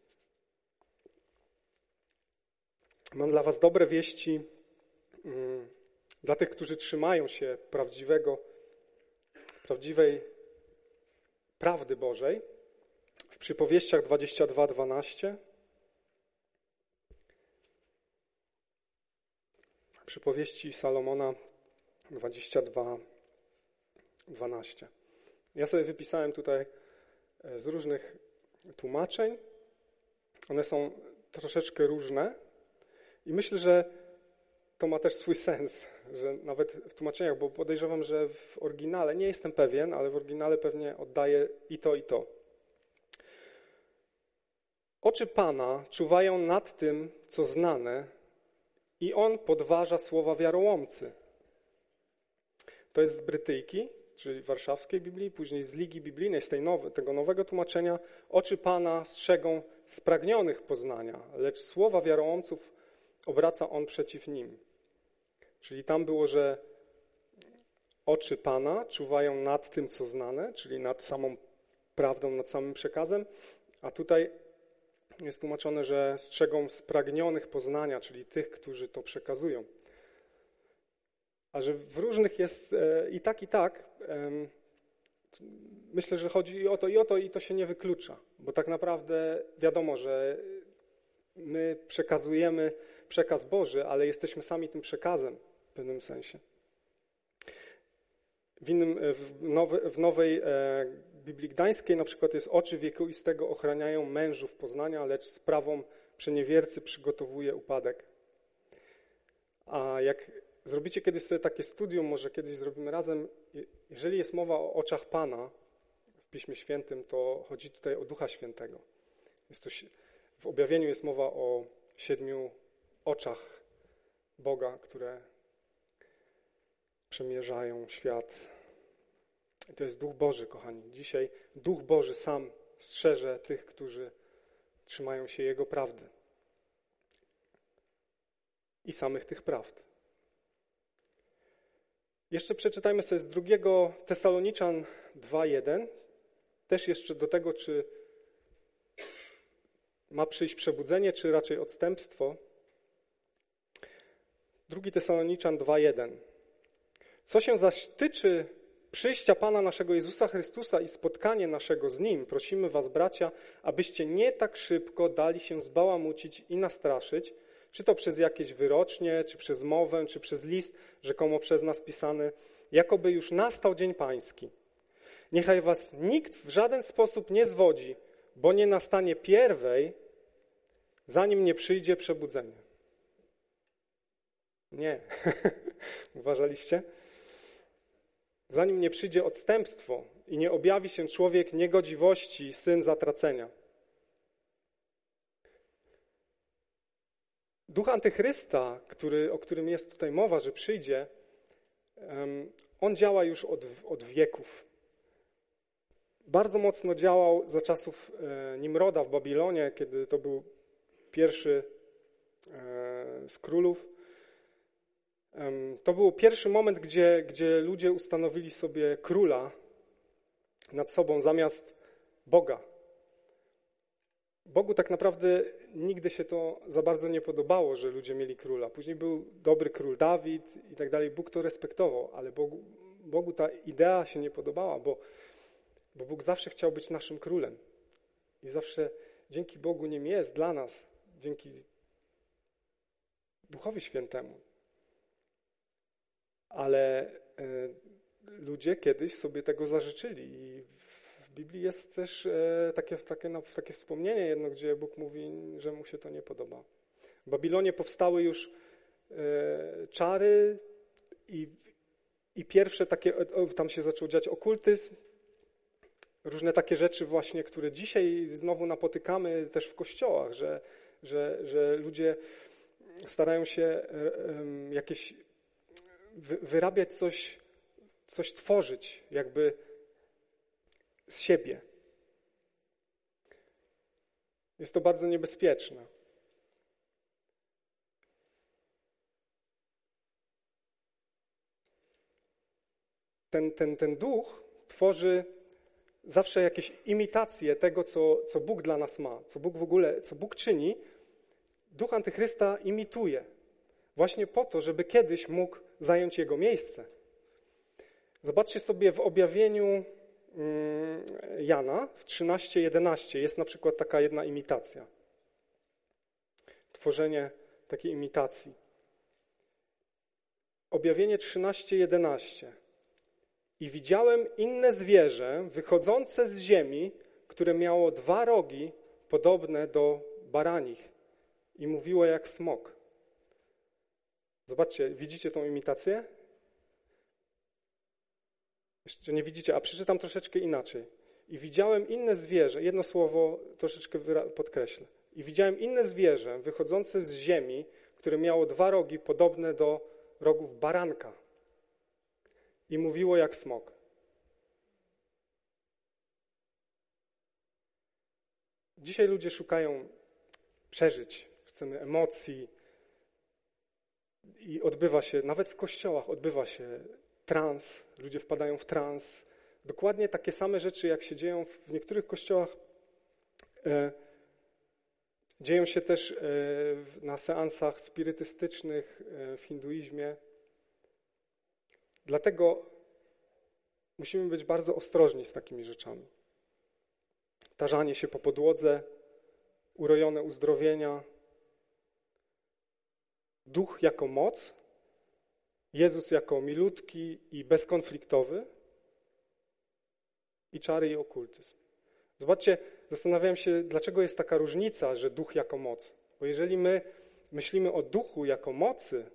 Mam dla was dobre wieści dla tych, którzy trzymają się prawdziwej prawdy Bożej. W Przypowieściach 22:12 Przypowieści Salomona 22:12. Ja sobie wypisałem tutaj z różnych tłumaczeń. One są troszeczkę różne i myślę, że to ma też swój sens, że nawet w tłumaczeniach, bo podejrzewam, że w oryginale, nie jestem pewien, ale w oryginale pewnie oddaje i to, i to. Oczy Pana czuwają nad tym, co znane, i On podważa słowa wiarołomcy. To jest z Brytyjki, czyli warszawskiej Biblii, później z Ligi Biblijnej, z tego nowego tłumaczenia. Oczy Pana strzegą spragnionych poznania, lecz słowa wiarołomców obraca On przeciw nim. Czyli tam było, że oczy Pana czuwają nad tym, co znane, czyli nad samą prawdą, nad samym przekazem, a tutaj jest tłumaczone, że strzegą spragnionych poznania, czyli tych, którzy to przekazują. A że w różnych jest i tak, myślę, że chodzi i o to, i to się nie wyklucza, bo tak naprawdę wiadomo, że my przekazujemy przekaz Boży, ale jesteśmy sami tym przekazem w pewnym sensie. W nowej Biblii Gdańskiej na przykład jest: oczy wiekuistego ochraniają mężów poznania, lecz sprawą przeniewiercy przygotowuje upadek. A jak zrobicie kiedyś sobie takie studium, może kiedyś zrobimy razem, jeżeli jest mowa o oczach Pana w Piśmie Świętym, to chodzi tutaj o Ducha Świętego. W objawieniu jest mowa o 7 oczach Boga, które przemierzają świat. I to jest Duch Boży, kochani. Dzisiaj Duch Boży sam strzeże tych, którzy trzymają się Jego prawdy i samych tych prawd. Jeszcze przeczytajmy sobie z 2 Tesaloniczan 2:1. Też jeszcze do tego, czy ma przyjść przebudzenie, czy raczej odstępstwo. 2 Tesaloniczan 2:1. Co się zaś tyczy przyjścia Pana naszego Jezusa Chrystusa i spotkanie naszego z Nim, prosimy was, bracia, abyście nie tak szybko dali się zbałamucić i nastraszyć, czy to przez jakieś wyrocznie, czy przez mowę, czy przez list, rzekomo przez nas pisany, jakoby już nastał dzień Pański. Niechaj was nikt w żaden sposób nie zwodzi, bo nie nastanie pierwej, zanim nie przyjdzie przebudzenie. Nie. Uważaliście? Zanim nie przyjdzie odstępstwo i nie objawi się człowiek niegodziwości, syn zatracenia. Duch Antychrysta, o którym jest tutaj mowa, że przyjdzie, on działa już od wieków. Bardzo mocno działał za czasów Nimroda w Babilonie, kiedy to był pierwszy z królów. To był pierwszy moment, gdzie ludzie ustanowili sobie króla nad sobą zamiast Boga. Bogu tak naprawdę nigdy się to za bardzo nie podobało, że ludzie mieli króla. Później był dobry król Dawid i tak dalej. Bóg to respektował, ale Bogu ta idea się nie podobała, bo Bóg zawsze chciał być naszym królem. I zawsze dzięki Bogu nim jest dla nas, dzięki Duchowi Świętemu. Ale ludzie kiedyś sobie tego zażyczyli i w Biblii jest też takie wspomnienie jedno, gdzie Bóg mówi, że mu się to nie podoba. W Babilonie powstały już czary i pierwsze takie, tam się zaczął dziać okultyzm, różne takie rzeczy właśnie, które dzisiaj znowu napotykamy też w kościołach, że ludzie starają się jakieś wyrabiać coś tworzyć jakby z siebie. Jest to bardzo niebezpieczne. Ten duch tworzy zawsze jakieś imitacje tego, co Bóg dla nas ma, co Bóg czyni. Duch Antychrysta imituje właśnie po to, żeby kiedyś mógł zająć jego miejsce. Zobaczcie sobie w objawieniu Jana w 13:11 jest na przykład taka jedna imitacja. Tworzenie takiej imitacji. Objawienie 13:11. I widziałem inne zwierzę wychodzące z ziemi, które miało 2 rogi podobne do baranich i mówiło jak smok. Zobaczcie, widzicie tą imitację? Jeszcze nie widzicie, a przeczytam troszeczkę inaczej. I widziałem inne zwierzę, jedno słowo troszeczkę podkreślę. I widziałem inne zwierzę wychodzące z ziemi, które miało 2 rogi podobne do rogów baranka i mówiło jak smok. Dzisiaj ludzie szukają przeżyć, chcemy emocji i odbywa się, nawet w kościołach odbywa się trans, ludzie wpadają w trans. Dokładnie takie same rzeczy, jak się dzieją w niektórych kościołach, dzieją się też na seansach spirytystycznych w hinduizmie. Dlatego musimy być bardzo ostrożni z takimi rzeczami. Tarzanie się po podłodze, urojone uzdrowienia, duch jako moc, Jezus jako milutki i bezkonfliktowy i czary i okultyzm. Zobaczcie, zastanawiałem się, dlaczego jest taka różnica, że duch jako moc. Bo jeżeli my myślimy o duchu jako mocy,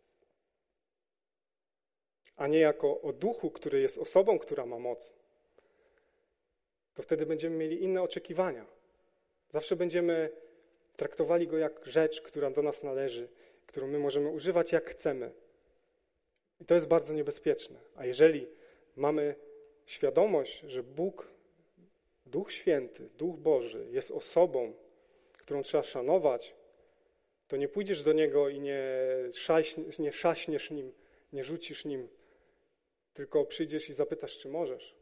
a nie jako o duchu, który jest osobą, która ma moc, to wtedy będziemy mieli inne oczekiwania. Zawsze będziemy traktowali go jak rzecz, która do nas należy, którą my możemy używać jak chcemy. I to jest bardzo niebezpieczne. A jeżeli mamy świadomość, że Bóg, Duch Święty, Duch Boży jest osobą, którą trzeba szanować, to nie pójdziesz do Niego i nie szaśniesz Nim, nie rzucisz Nim, tylko przyjdziesz i zapytasz, czy możesz.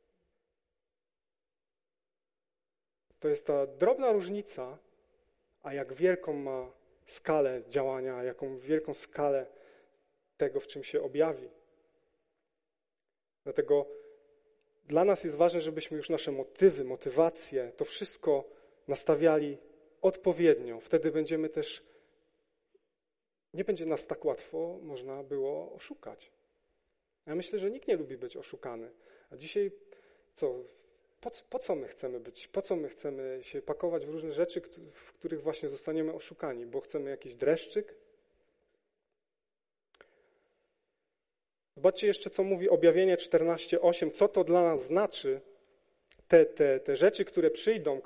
To jest ta drobna różnica, a jak wielką ma skalę działania, jaką wielką skalę tego, w czym się objawi. Dlatego dla nas jest ważne, żebyśmy już nasze motywy, motywacje, to wszystko nastawiali odpowiednio. Wtedy będziemy też, nie będzie nas tak łatwo można było oszukać. Ja myślę, że nikt nie lubi być oszukany. A dzisiaj po co my chcemy być? Po co my chcemy się pakować w różne rzeczy, w których właśnie zostaniemy oszukani? Bo chcemy jakiś dreszczyk? Zobaczcie jeszcze, co mówi Objawienie 14:8, co to dla nas znaczy, te rzeczy, które przyjdą,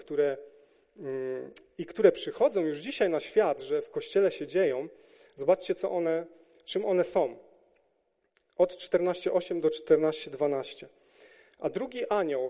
które przychodzą już dzisiaj na świat, że w Kościele się dzieją. Zobaczcie, czym one są. Od 14:8 do 14:12. A drugi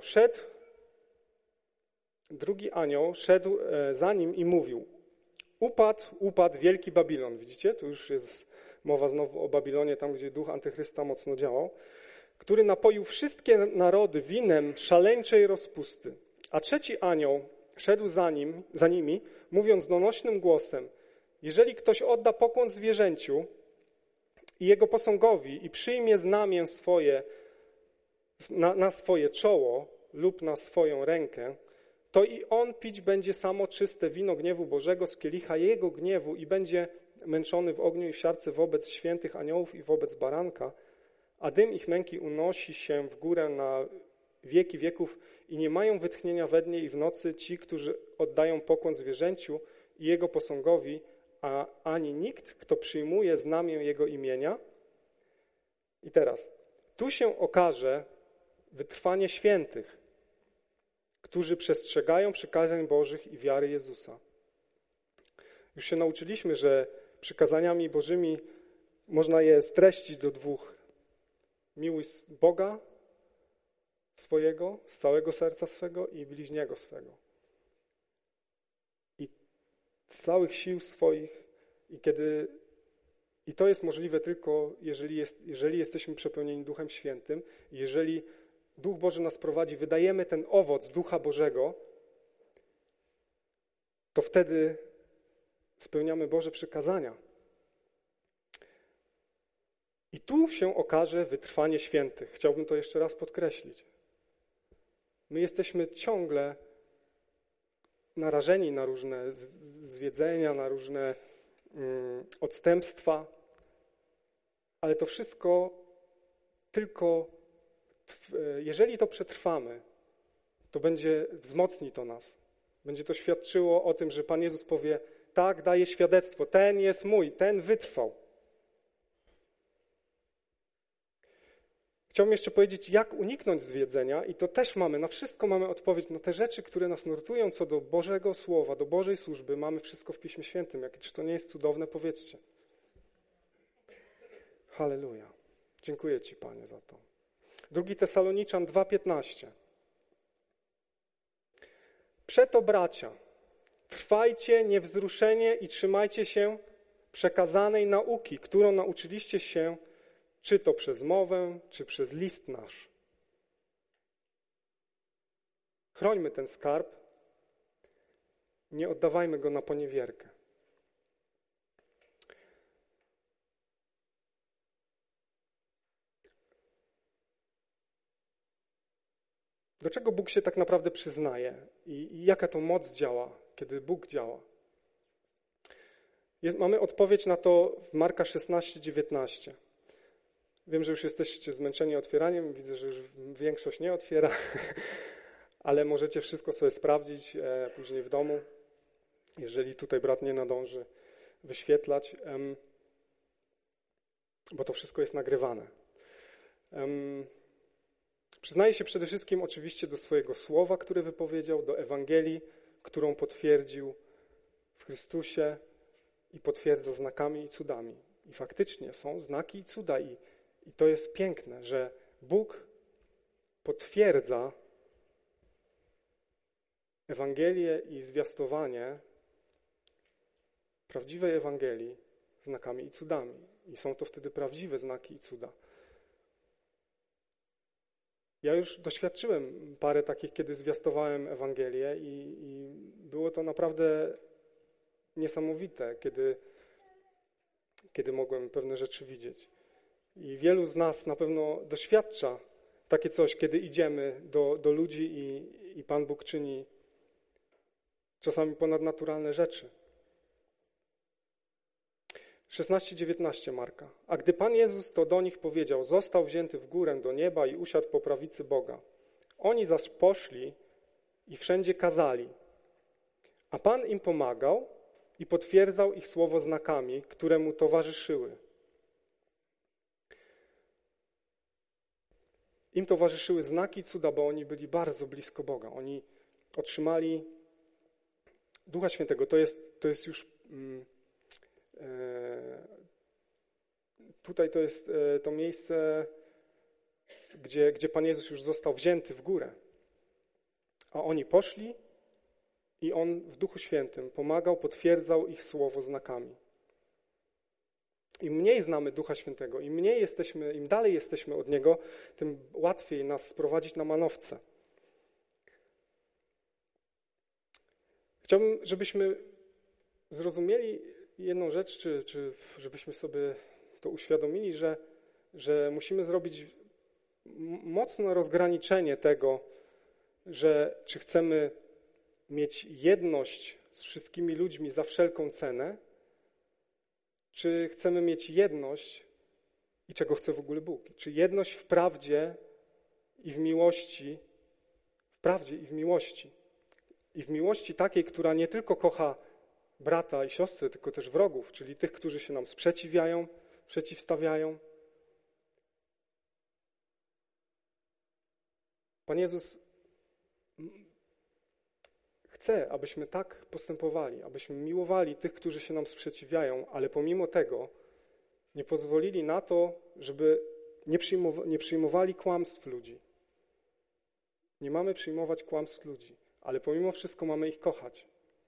anioł szedł za nim i mówił: upadł wielki Babilon. Widzicie? Tu już jest mowa znowu o Babilonie, tam gdzie duch Antychrysta mocno działał, który napoił wszystkie narody winem szaleńczej rozpusty. A trzeci anioł szedł za nimi, mówiąc donośnym głosem: jeżeli ktoś odda pokłon zwierzęciu i jego posągowi i przyjmie znamię swoje na swoje czoło lub na swoją rękę, to i on pić będzie samo czyste wino gniewu Bożego z kielicha jego gniewu i będzie męczony w ogniu i w siarce wobec świętych aniołów i wobec baranka, a dym ich męki unosi się w górę na wieki wieków i nie mają wytchnienia we dnie i w nocy ci, którzy oddają pokłon zwierzęciu i jego posągowi, a ani nikt, kto przyjmuje znamię jego imienia. I teraz, tu się okaże wytrwanie świętych, którzy przestrzegają przykazań Bożych i wiary Jezusa. Już się nauczyliśmy, że przykazaniami Bożymi można je streścić do 2. Miłuj Boga swojego, z całego serca swego i bliźniego swego. I z całych sił swoich. I to jest możliwe tylko, jeżeli jesteśmy przepełnieni Duchem Świętym, jeżeli Duch Boży nas prowadzi, wydajemy ten owoc Ducha Bożego, to wtedy spełniamy Boże przykazania. I tu się okaże wytrwanie świętych. Chciałbym to jeszcze raz podkreślić. My jesteśmy ciągle narażeni na różne zwiedzenia, na różne odstępstwa. ale to wszystko tylko, jeżeli to przetrwamy, to wzmocni to nas. Będzie to świadczyło o tym, że Pan Jezus powie, tak, daję świadectwo, ten jest mój, ten wytrwał. Chciałbym jeszcze powiedzieć, jak uniknąć zwiedzenia i to też na wszystko mamy odpowiedź, na te rzeczy, które nas nurtują co do Bożego Słowa, do Bożej służby, mamy wszystko w Piśmie Świętym. Czy to nie jest cudowne? Powiedzcie. Halleluja. Dziękuję Ci, Panie, za to. 2 Tesaloniczan 2,15. Przeto, bracia, trwajcie niewzruszenie i trzymajcie się przekazanej nauki, którą nauczyliście się, czy to przez mowę, czy przez list nasz. Chrońmy ten skarb, nie oddawajmy go na poniewierkę. Do czego Bóg się tak naprawdę przyznaje i jaka to moc działa, kiedy Bóg działa? Mamy odpowiedź na to w Marka 16:19. Wiem, że już jesteście zmęczeni otwieraniem, widzę, że już większość nie otwiera, ale możecie wszystko sobie sprawdzić później w domu, jeżeli tutaj brat nie nadąży wyświetlać, bo to wszystko jest nagrywane. Przyznaje się przede wszystkim oczywiście do swojego słowa, które wypowiedział, do Ewangelii, którą potwierdził w Chrystusie i potwierdza znakami i cudami. I faktycznie są znaki i cuda i to jest piękne, że Bóg potwierdza Ewangelię i zwiastowanie prawdziwej Ewangelii znakami i cudami. I są to wtedy prawdziwe znaki i cuda. Ja już doświadczyłem parę takich, kiedy zwiastowałem Ewangelię i było to naprawdę niesamowite, kiedy mogłem pewne rzeczy widzieć. I wielu z nas na pewno doświadcza takie coś, kiedy idziemy do ludzi i Pan Bóg czyni czasami ponadnaturalne rzeczy. 16:19 Marka. A gdy Pan Jezus to do nich powiedział, został wzięty w górę do nieba i usiadł po prawicy Boga. Oni zaś poszli i wszędzie kazali. A Pan im pomagał i potwierdzał ich słowo znakami, które mu towarzyszyły. Im towarzyszyły znaki i cuda, bo oni byli bardzo blisko Boga. Oni otrzymali Ducha Świętego. To jest już... Tutaj to jest to miejsce, gdzie Pan Jezus już został wzięty w górę. A oni poszli i On w Duchu Świętym pomagał, potwierdzał ich słowo znakami. Im mniej znamy Ducha Świętego, im dalej jesteśmy od Niego, tym łatwiej nas sprowadzić na manowce. Chciałbym, żebyśmy zrozumieli jedną rzecz, czy żebyśmy sobie to uświadomili, że musimy zrobić mocne rozgraniczenie tego, że czy chcemy mieć jedność z wszystkimi ludźmi za wszelką cenę, czy chcemy mieć jedność i czego chce w ogóle Bóg. Czy jedność w prawdzie i w miłości, w prawdzie i w miłości. I w miłości takiej, która nie tylko kocha brata i siostry, tylko też wrogów, czyli tych, którzy się nam sprzeciwiają, przeciwstawiają. Pan Jezus chce, abyśmy tak postępowali, abyśmy miłowali tych, którzy się nam sprzeciwiają, ale pomimo tego nie pozwolili na to, żeby nie przyjmowali kłamstw ludzi. Nie mamy przyjmować kłamstw ludzi, ale pomimo wszystko mamy ich kochać.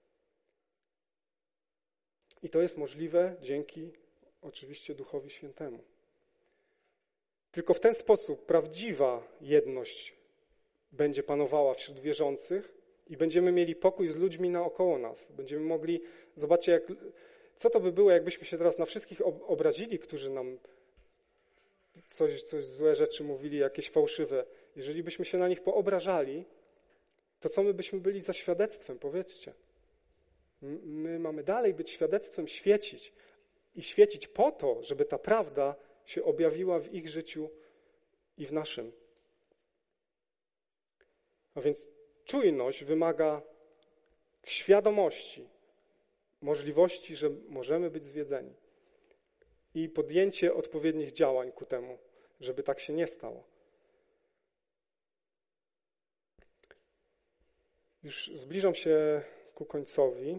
I to jest możliwe dzięki oczywiście Duchowi Świętemu. Tylko w ten sposób prawdziwa jedność będzie panowała wśród wierzących i będziemy mieli pokój z ludźmi naokoło nas. Będziemy mogli, zobaczcie, co to by było, jakbyśmy się teraz na wszystkich obrazili, którzy nam coś złe rzeczy mówili, jakieś fałszywe. Jeżeli byśmy się na nich poobrażali, to co my byśmy byli za świadectwem, powiedzcie. My mamy dalej być świadectwem, świecić. I świecić po to, żeby ta prawda się objawiła w ich życiu i w naszym. A więc czujność wymaga świadomości, możliwości, że możemy być zwiedzeni i podjęcie odpowiednich działań ku temu, żeby tak się nie stało. Już zbliżam się ku końcowi.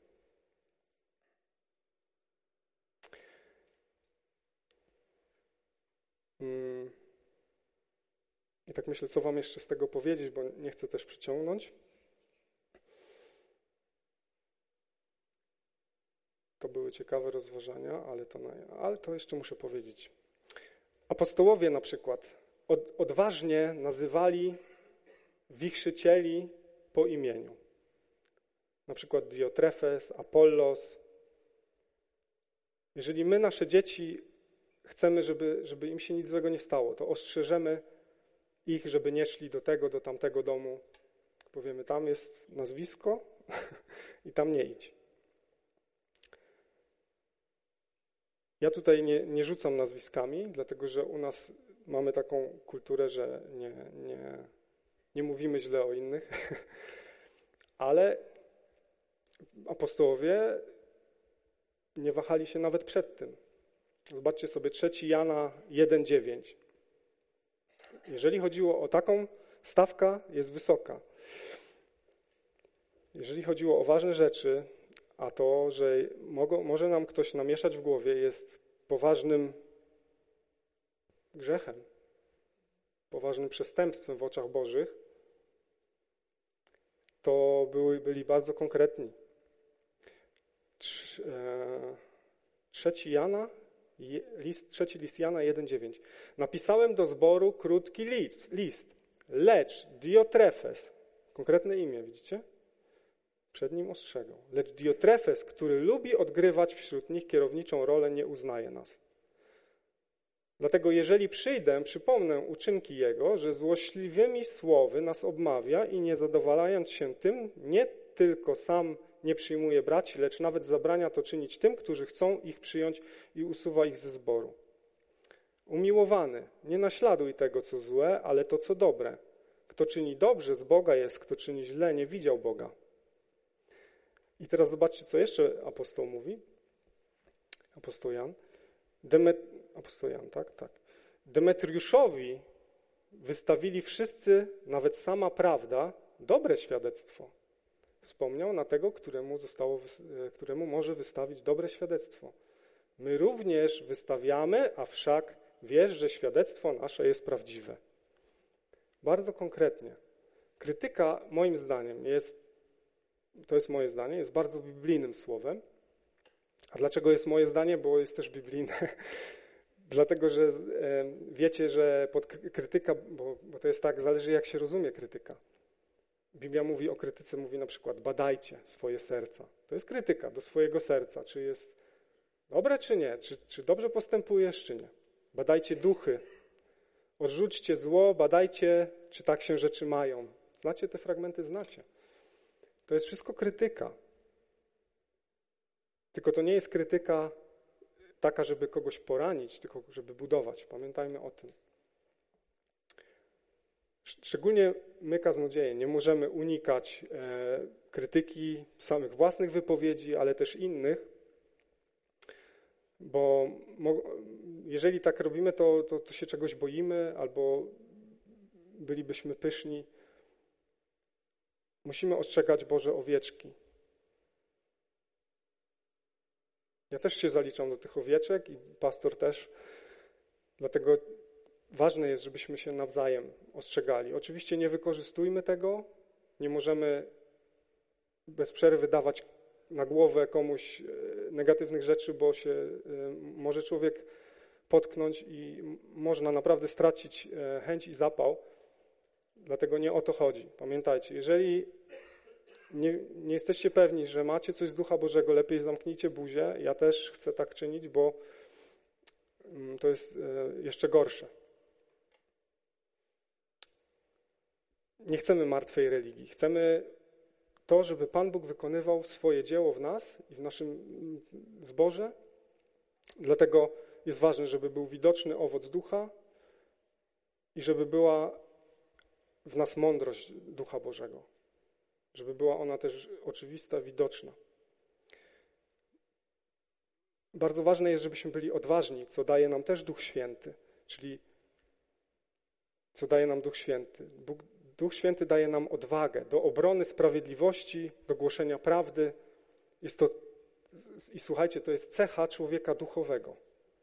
I tak myślę, co wam jeszcze z tego powiedzieć, bo nie chcę też przyciągnąć. To były ciekawe rozważania, ale to jeszcze muszę powiedzieć. Apostołowie na przykład odważnie nazywali wichrzycieli po imieniu. Na przykład Diotrefes, Apollos. Jeżeli my nasze dzieci chcemy, żeby im się nic złego nie stało, to ostrzeżemy ich, żeby nie szli do tego, do tamtego domu. Powiemy, tam jest nazwisko i tam nie idź. Ja tutaj nie rzucam nazwiskami, dlatego że u nas mamy taką kulturę, że nie mówimy źle o innych, ale apostołowie nie wahali się nawet przed tym. Zobaczcie sobie 3 Jana 1,9. Jeżeli chodziło o taką, stawka jest wysoka. Jeżeli chodziło o ważne rzeczy, a to, że może nam ktoś namieszać w głowie, jest poważnym grzechem, poważnym przestępstwem w oczach Bożych, to byli bardzo konkretni. 3 list Jana 1,9. Napisałem do zboru krótki list, lecz Diotrefes, konkretne imię, widzicie? Przed nim ostrzegał. Lecz Diotrefes, który lubi odgrywać wśród nich kierowniczą rolę, nie uznaje nas. Dlatego jeżeli przyjdę, przypomnę uczynki jego, że złośliwymi słowy nas obmawia i nie zadowalając się tym, nie tylko sam nie przyjmuje braci, lecz nawet zabrania to czynić tym, którzy chcą ich przyjąć i usuwa ich ze zboru. Umiłowany, nie naśladuj tego, co złe, ale to, co dobre. Kto czyni dobrze, z Boga jest, kto czyni źle, nie widział Boga. I teraz zobaczcie, co jeszcze apostoł mówi. Apostoł Jan. Tak. Demetriuszowi wystawili wszyscy, nawet sama prawda, dobre świadectwo. Wspomniał na tego, któremu może wystawić dobre świadectwo. My również wystawiamy, a wszak wiesz, że świadectwo nasze jest prawdziwe. Bardzo konkretnie. Krytyka, moim zdaniem, to jest moje zdanie, jest bardzo biblijnym słowem. A dlaczego jest moje zdanie? Bo jest też biblijne. Dlatego, że wiecie, że pod krytyka, bo to jest tak, zależy jak się rozumie krytyka. Biblia mówi o krytyce, mówi na przykład badajcie swoje serca. To jest krytyka do swojego serca, czy jest dobre, czy nie, czy dobrze postępujesz, czy nie. Badajcie duchy, odrzućcie zło, badajcie, czy tak się rzeczy mają. Znacie te fragmenty? Znacie. To jest wszystko krytyka. Tylko to nie jest krytyka taka, żeby kogoś poranić, tylko żeby budować. Pamiętajmy o tym. Szczególnie my, kaznodzieje, nie możemy unikać krytyki samych własnych wypowiedzi, ale też innych, bo jeżeli tak robimy, to się czegoś boimy albo bylibyśmy pyszni. Musimy ostrzegać Boże owieczki. Ja też się zaliczam do tych owieczek i pastor też, dlatego ważne jest, żebyśmy się nawzajem ostrzegali. Oczywiście nie wykorzystujmy tego, nie możemy bez przerwy dawać na głowę komuś negatywnych rzeczy, bo się może człowiek potknąć i można naprawdę stracić chęć i zapał. Dlatego nie o to chodzi. Pamiętajcie, jeżeli nie jesteście pewni, że macie coś z Ducha Bożego, lepiej zamknijcie buzię. Ja też chcę tak czynić, bo to jest jeszcze gorsze. Nie chcemy martwej religii. Chcemy to, żeby Pan Bóg wykonywał swoje dzieło w nas i w naszym zborze. Dlatego jest ważne, żeby był widoczny owoc ducha i żeby była w nas mądrość Ducha Bożego. Żeby była ona też oczywista, widoczna. Bardzo ważne jest, żebyśmy byli odważni, co daje nam też Duch Święty, czyli co daje nam Duch Święty. Duch Święty daje nam odwagę do obrony sprawiedliwości, do głoszenia prawdy. Jest to, i słuchajcie, to jest cecha człowieka duchowego.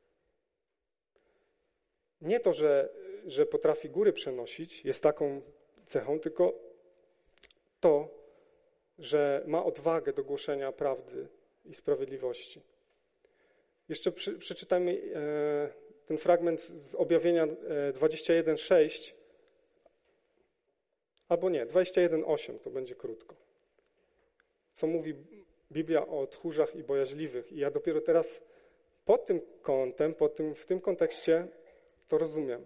Nie to, że potrafi góry przenosić, jest taką cechą, tylko to, że ma odwagę do głoszenia prawdy i sprawiedliwości. Jeszcze przeczytajmy ten fragment z Objawienia 21:6, albo nie, 21:8, to będzie krótko. Co mówi Biblia o tchórzach i bojaźliwych. I ja dopiero teraz pod tym kątem, w tym kontekście to rozumiem.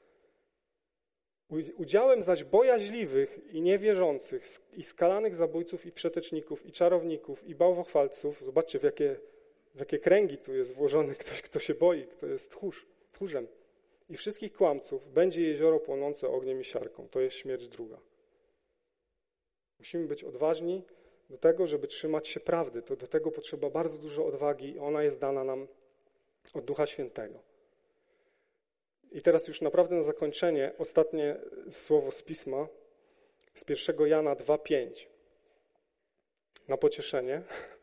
Udziałem zaś bojaźliwych i niewierzących, i skalanych zabójców, i przeteczników, i czarowników, i bałwochwalców, zobaczcie w jakie kręgi tu jest włożony ktoś, kto się boi, kto jest tchórzem. I wszystkich kłamców będzie jezioro płonące ogniem i siarką. To jest śmierć druga. Musimy być odważni do tego, żeby trzymać się prawdy. To do tego potrzeba bardzo dużo odwagi i ona jest dana nam od Ducha Świętego. I teraz już naprawdę na zakończenie ostatnie słowo z Pisma, z 1 Jana 2:5. Na pocieszenie.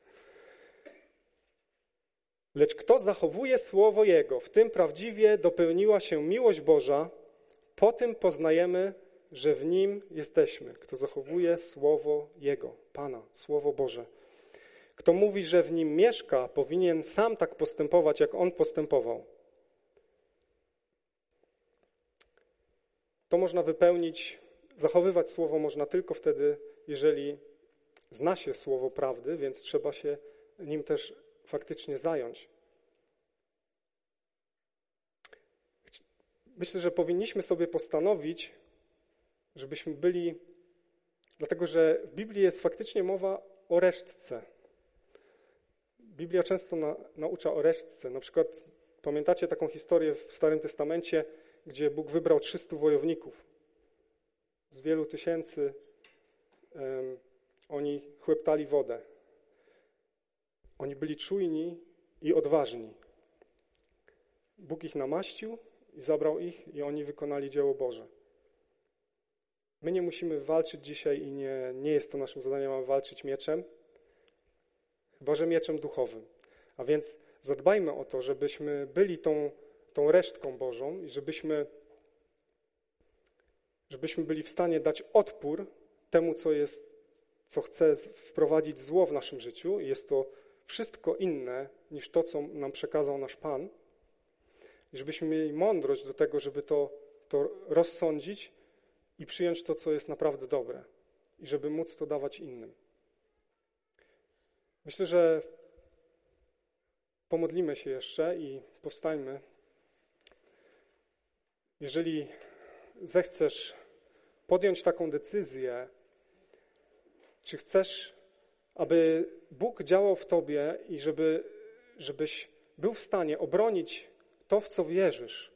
Lecz kto zachowuje słowo Jego, w tym prawdziwie dopełniła się miłość Boża, po tym poznajemy, że w Nim jesteśmy. Kto zachowuje słowo Jego, Pana, Słowo Boże. Kto mówi, że w Nim mieszka, powinien sam tak postępować, jak On postępował. To można wypełnić, zachowywać słowo można tylko wtedy, jeżeli zna się słowo prawdy, więc trzeba się nim też faktycznie zająć. Myślę, że powinniśmy sobie postanowić, żebyśmy byli, dlatego że w Biblii jest faktycznie mowa o resztce. Biblia często naucza o resztce. Na przykład pamiętacie taką historię w Starym Testamencie, gdzie Bóg wybrał 300 wojowników. Z wielu tysięcy oni chłeptali wodę. Oni byli czujni i odważni. Bóg ich namaścił i zabrał ich i oni wykonali dzieło Boże. My nie musimy walczyć dzisiaj i nie jest to naszym zadaniem, mamy walczyć mieczem, chyba że mieczem duchowym. A więc zadbajmy o to, żebyśmy byli tą resztką Bożą i żebyśmy byli w stanie dać odpór temu, co chce wprowadzić zło w naszym życiu. I jest to wszystko inne niż to, co nam przekazał nasz Pan. I żebyśmy mieli mądrość do tego, żeby to rozsądzić i przyjąć to, co jest naprawdę dobre. I żeby móc to dawać innym. Myślę, że pomodlimy się jeszcze i powstańmy. Jeżeli zechcesz podjąć taką decyzję, czy chcesz, aby Bóg działał w tobie i żebyś był w stanie obronić to, w co wierzysz.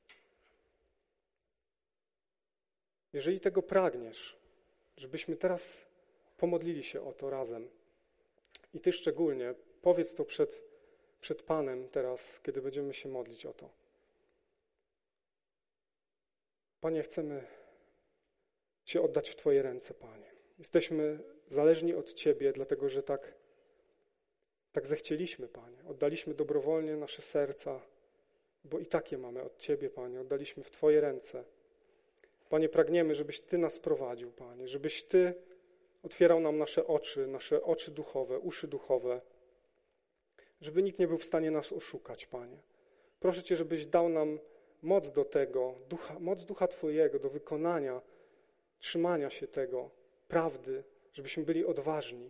Jeżeli tego pragniesz, żebyśmy teraz pomodlili się o to razem. I ty szczególnie powiedz to przed Panem teraz, kiedy będziemy się modlić o to. Panie, chcemy się oddać w Twoje ręce, Panie. Jesteśmy zależni od Ciebie, dlatego że tak zechcieliśmy, Panie. Oddaliśmy dobrowolnie nasze serca, bo i takie mamy od Ciebie, Panie. Oddaliśmy w Twoje ręce. Panie, pragniemy, żebyś Ty nas prowadził, Panie. Żebyś Ty otwierał nam nasze oczy duchowe, uszy duchowe. Żeby nikt nie był w stanie nas oszukać, Panie. Proszę Cię, żebyś dał nam moc do tego, moc Ducha Twojego do wykonania, trzymania się tego, prawdy, żebyśmy byli odważni,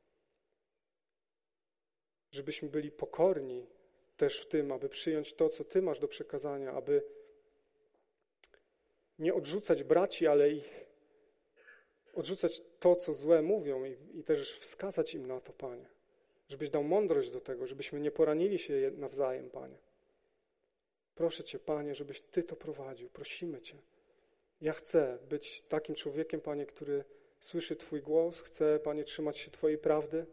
żebyśmy byli pokorni też w tym, aby przyjąć to, co Ty masz do przekazania, aby nie odrzucać braci, ale odrzucać to, co złe mówią i też wskazać im na to, Panie. Żebyś dał mądrość do tego, żebyśmy nie poranili się nawzajem, Panie. Proszę Cię, Panie, żebyś Ty to prowadził. Prosimy Cię. Ja chcę być takim człowiekiem, Panie, który słyszy Twój głos. Chcę, Panie, trzymać się Twojej prawdy,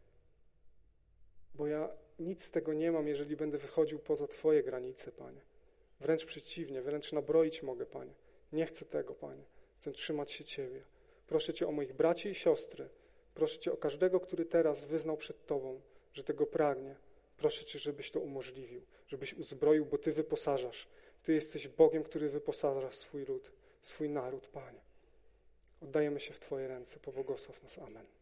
bo ja nic z tego nie mam, jeżeli będę wychodził poza Twoje granice, Panie. Wręcz przeciwnie, wręcz nabroić mogę, Panie. Nie chcę tego, Panie. Chcę trzymać się Ciebie. Proszę Cię o moich braci i siostry. Proszę Cię o każdego, który teraz wyznał przed Tobą, że tego pragnie. Proszę Cię, żebyś to umożliwił, żebyś uzbroił, bo Ty wyposażasz. Ty jesteś Bogiem, który wyposaża swój lud, swój naród, Panie. Oddajemy się w Twoje ręce. Pobłogosław nas. Amen.